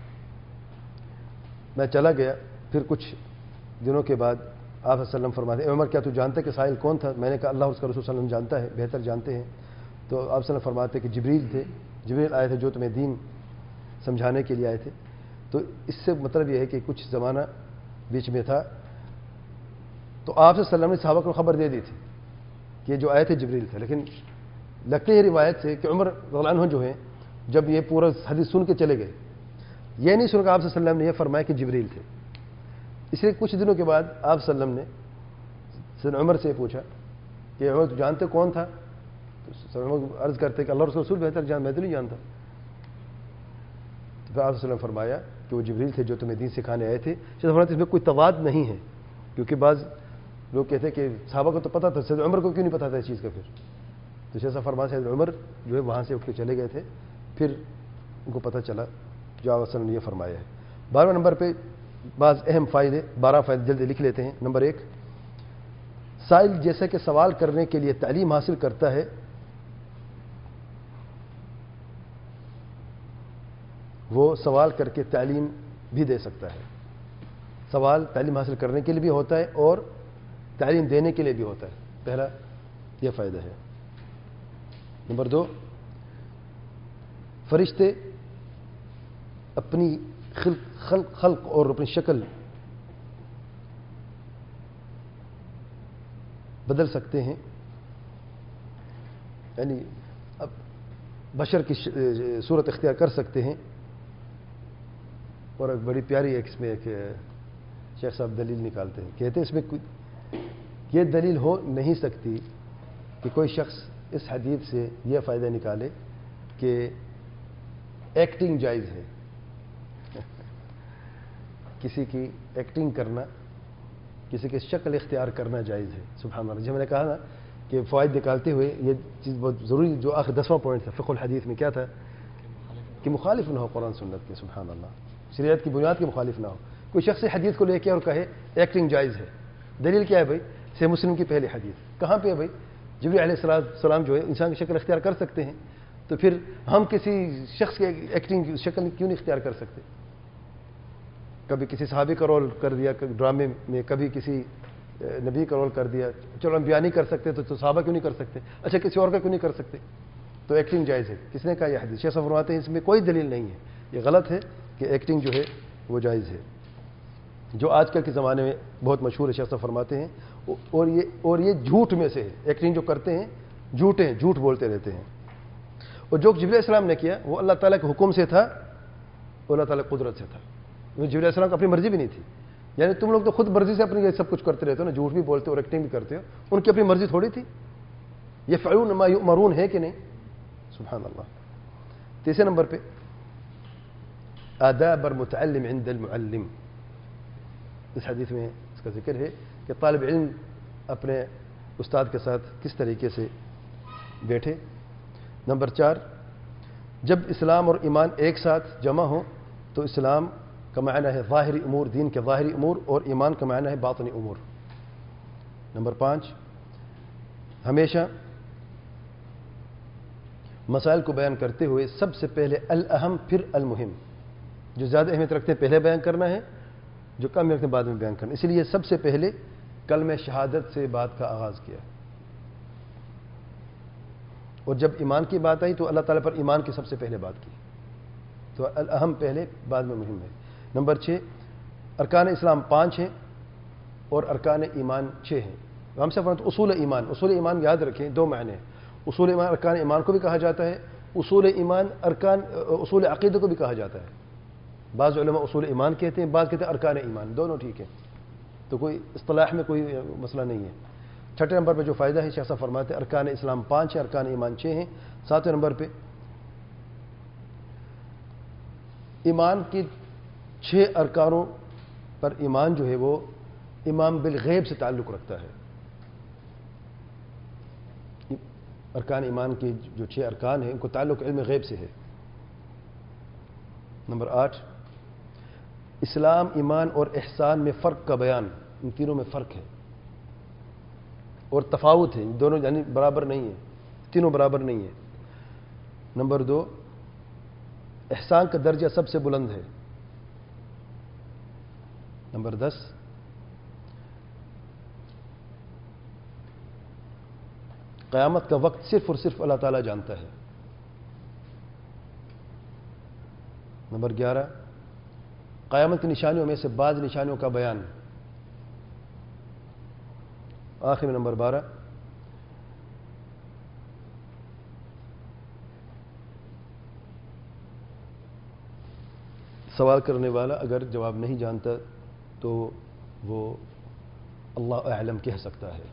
میں چلا گیا، پھر کچھ دنوں کے بعد آپ صلی اللہ علیہ وسلم فرماتے ہیں، عمر کیا تو جانتا ہے کہ سائل کون تھا؟ میں نے کہا اللہ اور اس کا رسول صلی اللہ علیہ وسلم جانتا ہے، بہتر جانتے ہیں. تو آپ صلی اللہ علیہ وسلم فرماتے ہیں کہ جبریل تھے، جبریل آئے تھے جو تمہیں دین سمجھانے کے لیے آئے تھے. تو اس سے مطلب یہ ہے کہ کچھ زمانہ بیچ میں تھا. تو آپ صلی اللہ علیہ وسلم نے صحابہ کو خبر دے دی تھی کہ جو آئے تھے جبریل تھے، لیکن لگتے ہیں روایت سے کہ عمر رضی اللہ عنہ جو ہیں جب یہ پورا حدیث سن کے چلے گئے، یہ نہیں سن کہ آپ صلی اللہ علیہ وسلم نے یہ فرمایا کہ جبریل تھے. اس لیے کچھ دنوں کے بعد آپ صلی اللہ علیہ وسلم نے سیدنا عمر سے پوچھا کہ عمر تو جانتے کون تھا؟ تو سیدنا عمر عرض کرتے کہ اللہ رسول بہتر جان، میں تو نہیں جانتا. تو پھر آپ صلی اللہ علیہ وسلم فرمایا کہ وہ جبریل تھے جو تمہیں دین سکھانے آئے تھے. اس میں کوئی تضاد نہیں ہے، کیونکہ بعض لوگ کہتے ہیں کہ صحابہ کو تو پتا تھا، سیدنا عمر کو کیوں نہیں پتا تھا اس چیز کا؟ پھر تو جیسا فرمایا سیدنا عمر جو ہے وہاں سے اٹھ کے چلے گئے تھے، پھر ان کو پتہ چلا جو آپ صلی اللہ علیہ وسلم نے یہ فرمایا ہے. 12 نمبر پہ بعض اہم فائدے، 12 فائدے جلدی لکھ لیتے ہیں. نمبر 1، سائل جیسا کہ سوال کرنے کے لیے تعلیم حاصل کرتا ہے، وہ سوال کر کے تعلیم بھی دے سکتا ہے. سوال تعلیم حاصل کرنے کے لیے بھی ہوتا ہے اور تعلیم دینے کے لیے بھی ہوتا ہے. پہلا یہ فائدہ ہے. نمبر 2، فرشتے اپنی خلق اور اپنی شکل بدل سکتے ہیں، یعنی اب بشر کی صورت اختیار کر سکتے ہیں. اور ایک بڑی پیاری اس میں ایک شیخ صاحب دلیل نکالتے ہیں، کہتے ہیں اس میں یہ دلیل ہو نہیں سکتی کہ کوئی شخص اس حدیث سے یہ فائدہ نکالے کہ ایکٹنگ جائز ہے. کسی کی ایکٹنگ کرنا، کسی کی شکل اختیار کرنا جائز ہے. سبحان اللہ. جب میں نے کہا نا کہ فوائد نکالتے ہوئے یہ چیز بہت ضروری، جو آخر 10واں پوائنٹ تھا فقہ الحدیث میں کیا تھا کہ مخالف نہ ہو قرآن سنت کے. سبحان اللہ. شریعت کی بنیاد کے مخالف نہ ہو. کوئی شخص حدیث کو لے کے اور کہے ایکٹنگ جائز ہے، دلیل کیا ہے بھائی؟ صحیح مسلم کی پہلی حدیث. کہاں پہ ہے بھائی؟ جبریل علیہ السلام جو ہے انسان کی شکل اختیار کر سکتے ہیں، تو پھر ہم کسی شخص کی ایکٹنگ کی شکل کیوں نہیں اختیار کر سکتے؟ کبھی کسی صحابی کا رول کر دیا ڈرامے میں، کبھی کسی نبی کا رول کر دیا. چلو ہم بیان نہیں کر سکتے تو صحابہ کیوں نہیں کر سکتے؟ اچھا کسی اور کا کیوں نہیں کر سکتے؟ تو ایکٹنگ جائز ہے. کس نے کہا یہ حدیث؟ شیخ صاحب فرماتے ہیں اس میں کوئی دلیل نہیں ہے، یہ غلط ہے کہ ایکٹنگ جو ہے وہ جائز ہے، جو آج کل کے زمانے میں بہت مشہور ہے. شیخ صاحب فرماتے ہیں اور یہ جھوٹ میں سے ہے. ایکٹنگ جو کرتے ہیں جھوٹے ہیں، جھوٹ بولتے رہتے ہیں. اور جو جبریل علیہ السلام نے کیا وہ اللہ تعالیٰ کے حکم سے تھا، اللہ تعالیٰ کی قدرت سے تھا. جبریل علیہ السلام کو اپنی مرضی بھی نہیں تھی. یعنی تم لوگ تو خود مرضی سے اپنی یہ سب کچھ کرتے رہتے ہو نا، جھوٹ بھی بولتے ہو اور ایکٹنگ بھی کرتے ہو. ان کی اپنی مرضی تھوڑی تھی. یہ فعلون ما یؤمرون ہے کہ نہیں؟ سبحان اللہ. 3 نمبر پہ آداب المتعلم عند المعلم. اس حدیث میں اس کا ذکر ہے کہ طالب علم اپنے استاد کے ساتھ کس طریقے سے بیٹھے. نمبر 4، جب اسلام اور ایمان ایک ساتھ جمع ہوں تو اسلام کا معنی ہے ظاہری امور، دین کے ظاہری امور، اور ایمان کا معنی ہے باطنی امور. نمبر 5، ہمیشہ مسائل کو بیان کرتے ہوئے سب سے پہلے الاہم پھر المہم. جو زیادہ اہمیت رکھتے ہیں پہلے بیان کرنا ہے، جو کم رکھتے ہیں بعد میں بیان کرنا. اس لیے سب سے پہلے کلمہ شہادت سے بات کا آغاز کیا. اور جب ایمان کی بات آئی تو اللہ تعالیٰ پر ایمان کی سب سے پہلے بات کی. تو الاہم پہلے بعد میں مہم ہے. نمبر 6، ارکان اسلام 5 ہیں اور ارکان ایمان 6 ہیں. ہم سے فرماتے اصول ایمان. اصول ایمان یاد رکھیں 2 معنی ہیں. اصول ایمان ارکان ایمان کو بھی کہا جاتا ہے، اصول ایمان اصول عقیدہ کو بھی کہا جاتا ہے. بعض علماء اصول ایمان کہتے ہیں، بعض کہتے ہیں ارکان ایمان. دونوں ٹھیک ہیں. تو کوئی اصطلاح میں کوئی مسئلہ نہیں ہے. چھٹے نمبر پہ جو فائدہ ہے شیخ صاحب فرماتے ہیں ارکان اسلام 5 ہے، ارکان ایمان 6 ہیں. 7ویں نمبر پہ ایمان کی 6 ارکانوں پر ایمان جو ہے وہ ایمان بالغیب سے تعلق رکھتا ہے. ارکان ایمان کے جو 6 ارکان ہیں ان کو تعلق علم غیب سے ہے. نمبر 8 اسلام، ایمان اور احسان میں فرق کا بیان. ان تینوں میں فرق ہے اور تفاوت ہے، دونوں یعنی برابر نہیں ہے، تینوں برابر نہیں ہے. نمبر 2 احسان کا درجہ سب سے بلند ہے. نمبر 10 قیامت کا وقت صرف اور صرف اللہ تعالیٰ جانتا ہے. نمبر 11 قیامت کی نشانیوں میں سے بعض نشانیوں کا بیان. آخر میں نمبر 12 سوال کرنے والا اگر جواب نہیں جانتا تو وہ اللہ اعلم کہہ سکتا ہے.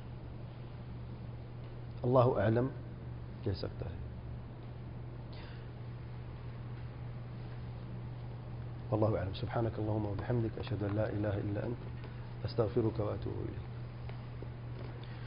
اللہ اعلم کہہ سکتا ہے. والله اعلم. سبحانك اللهم وبحمدك اشهد ان لا اله الا انت استغفرك واتوب اليك.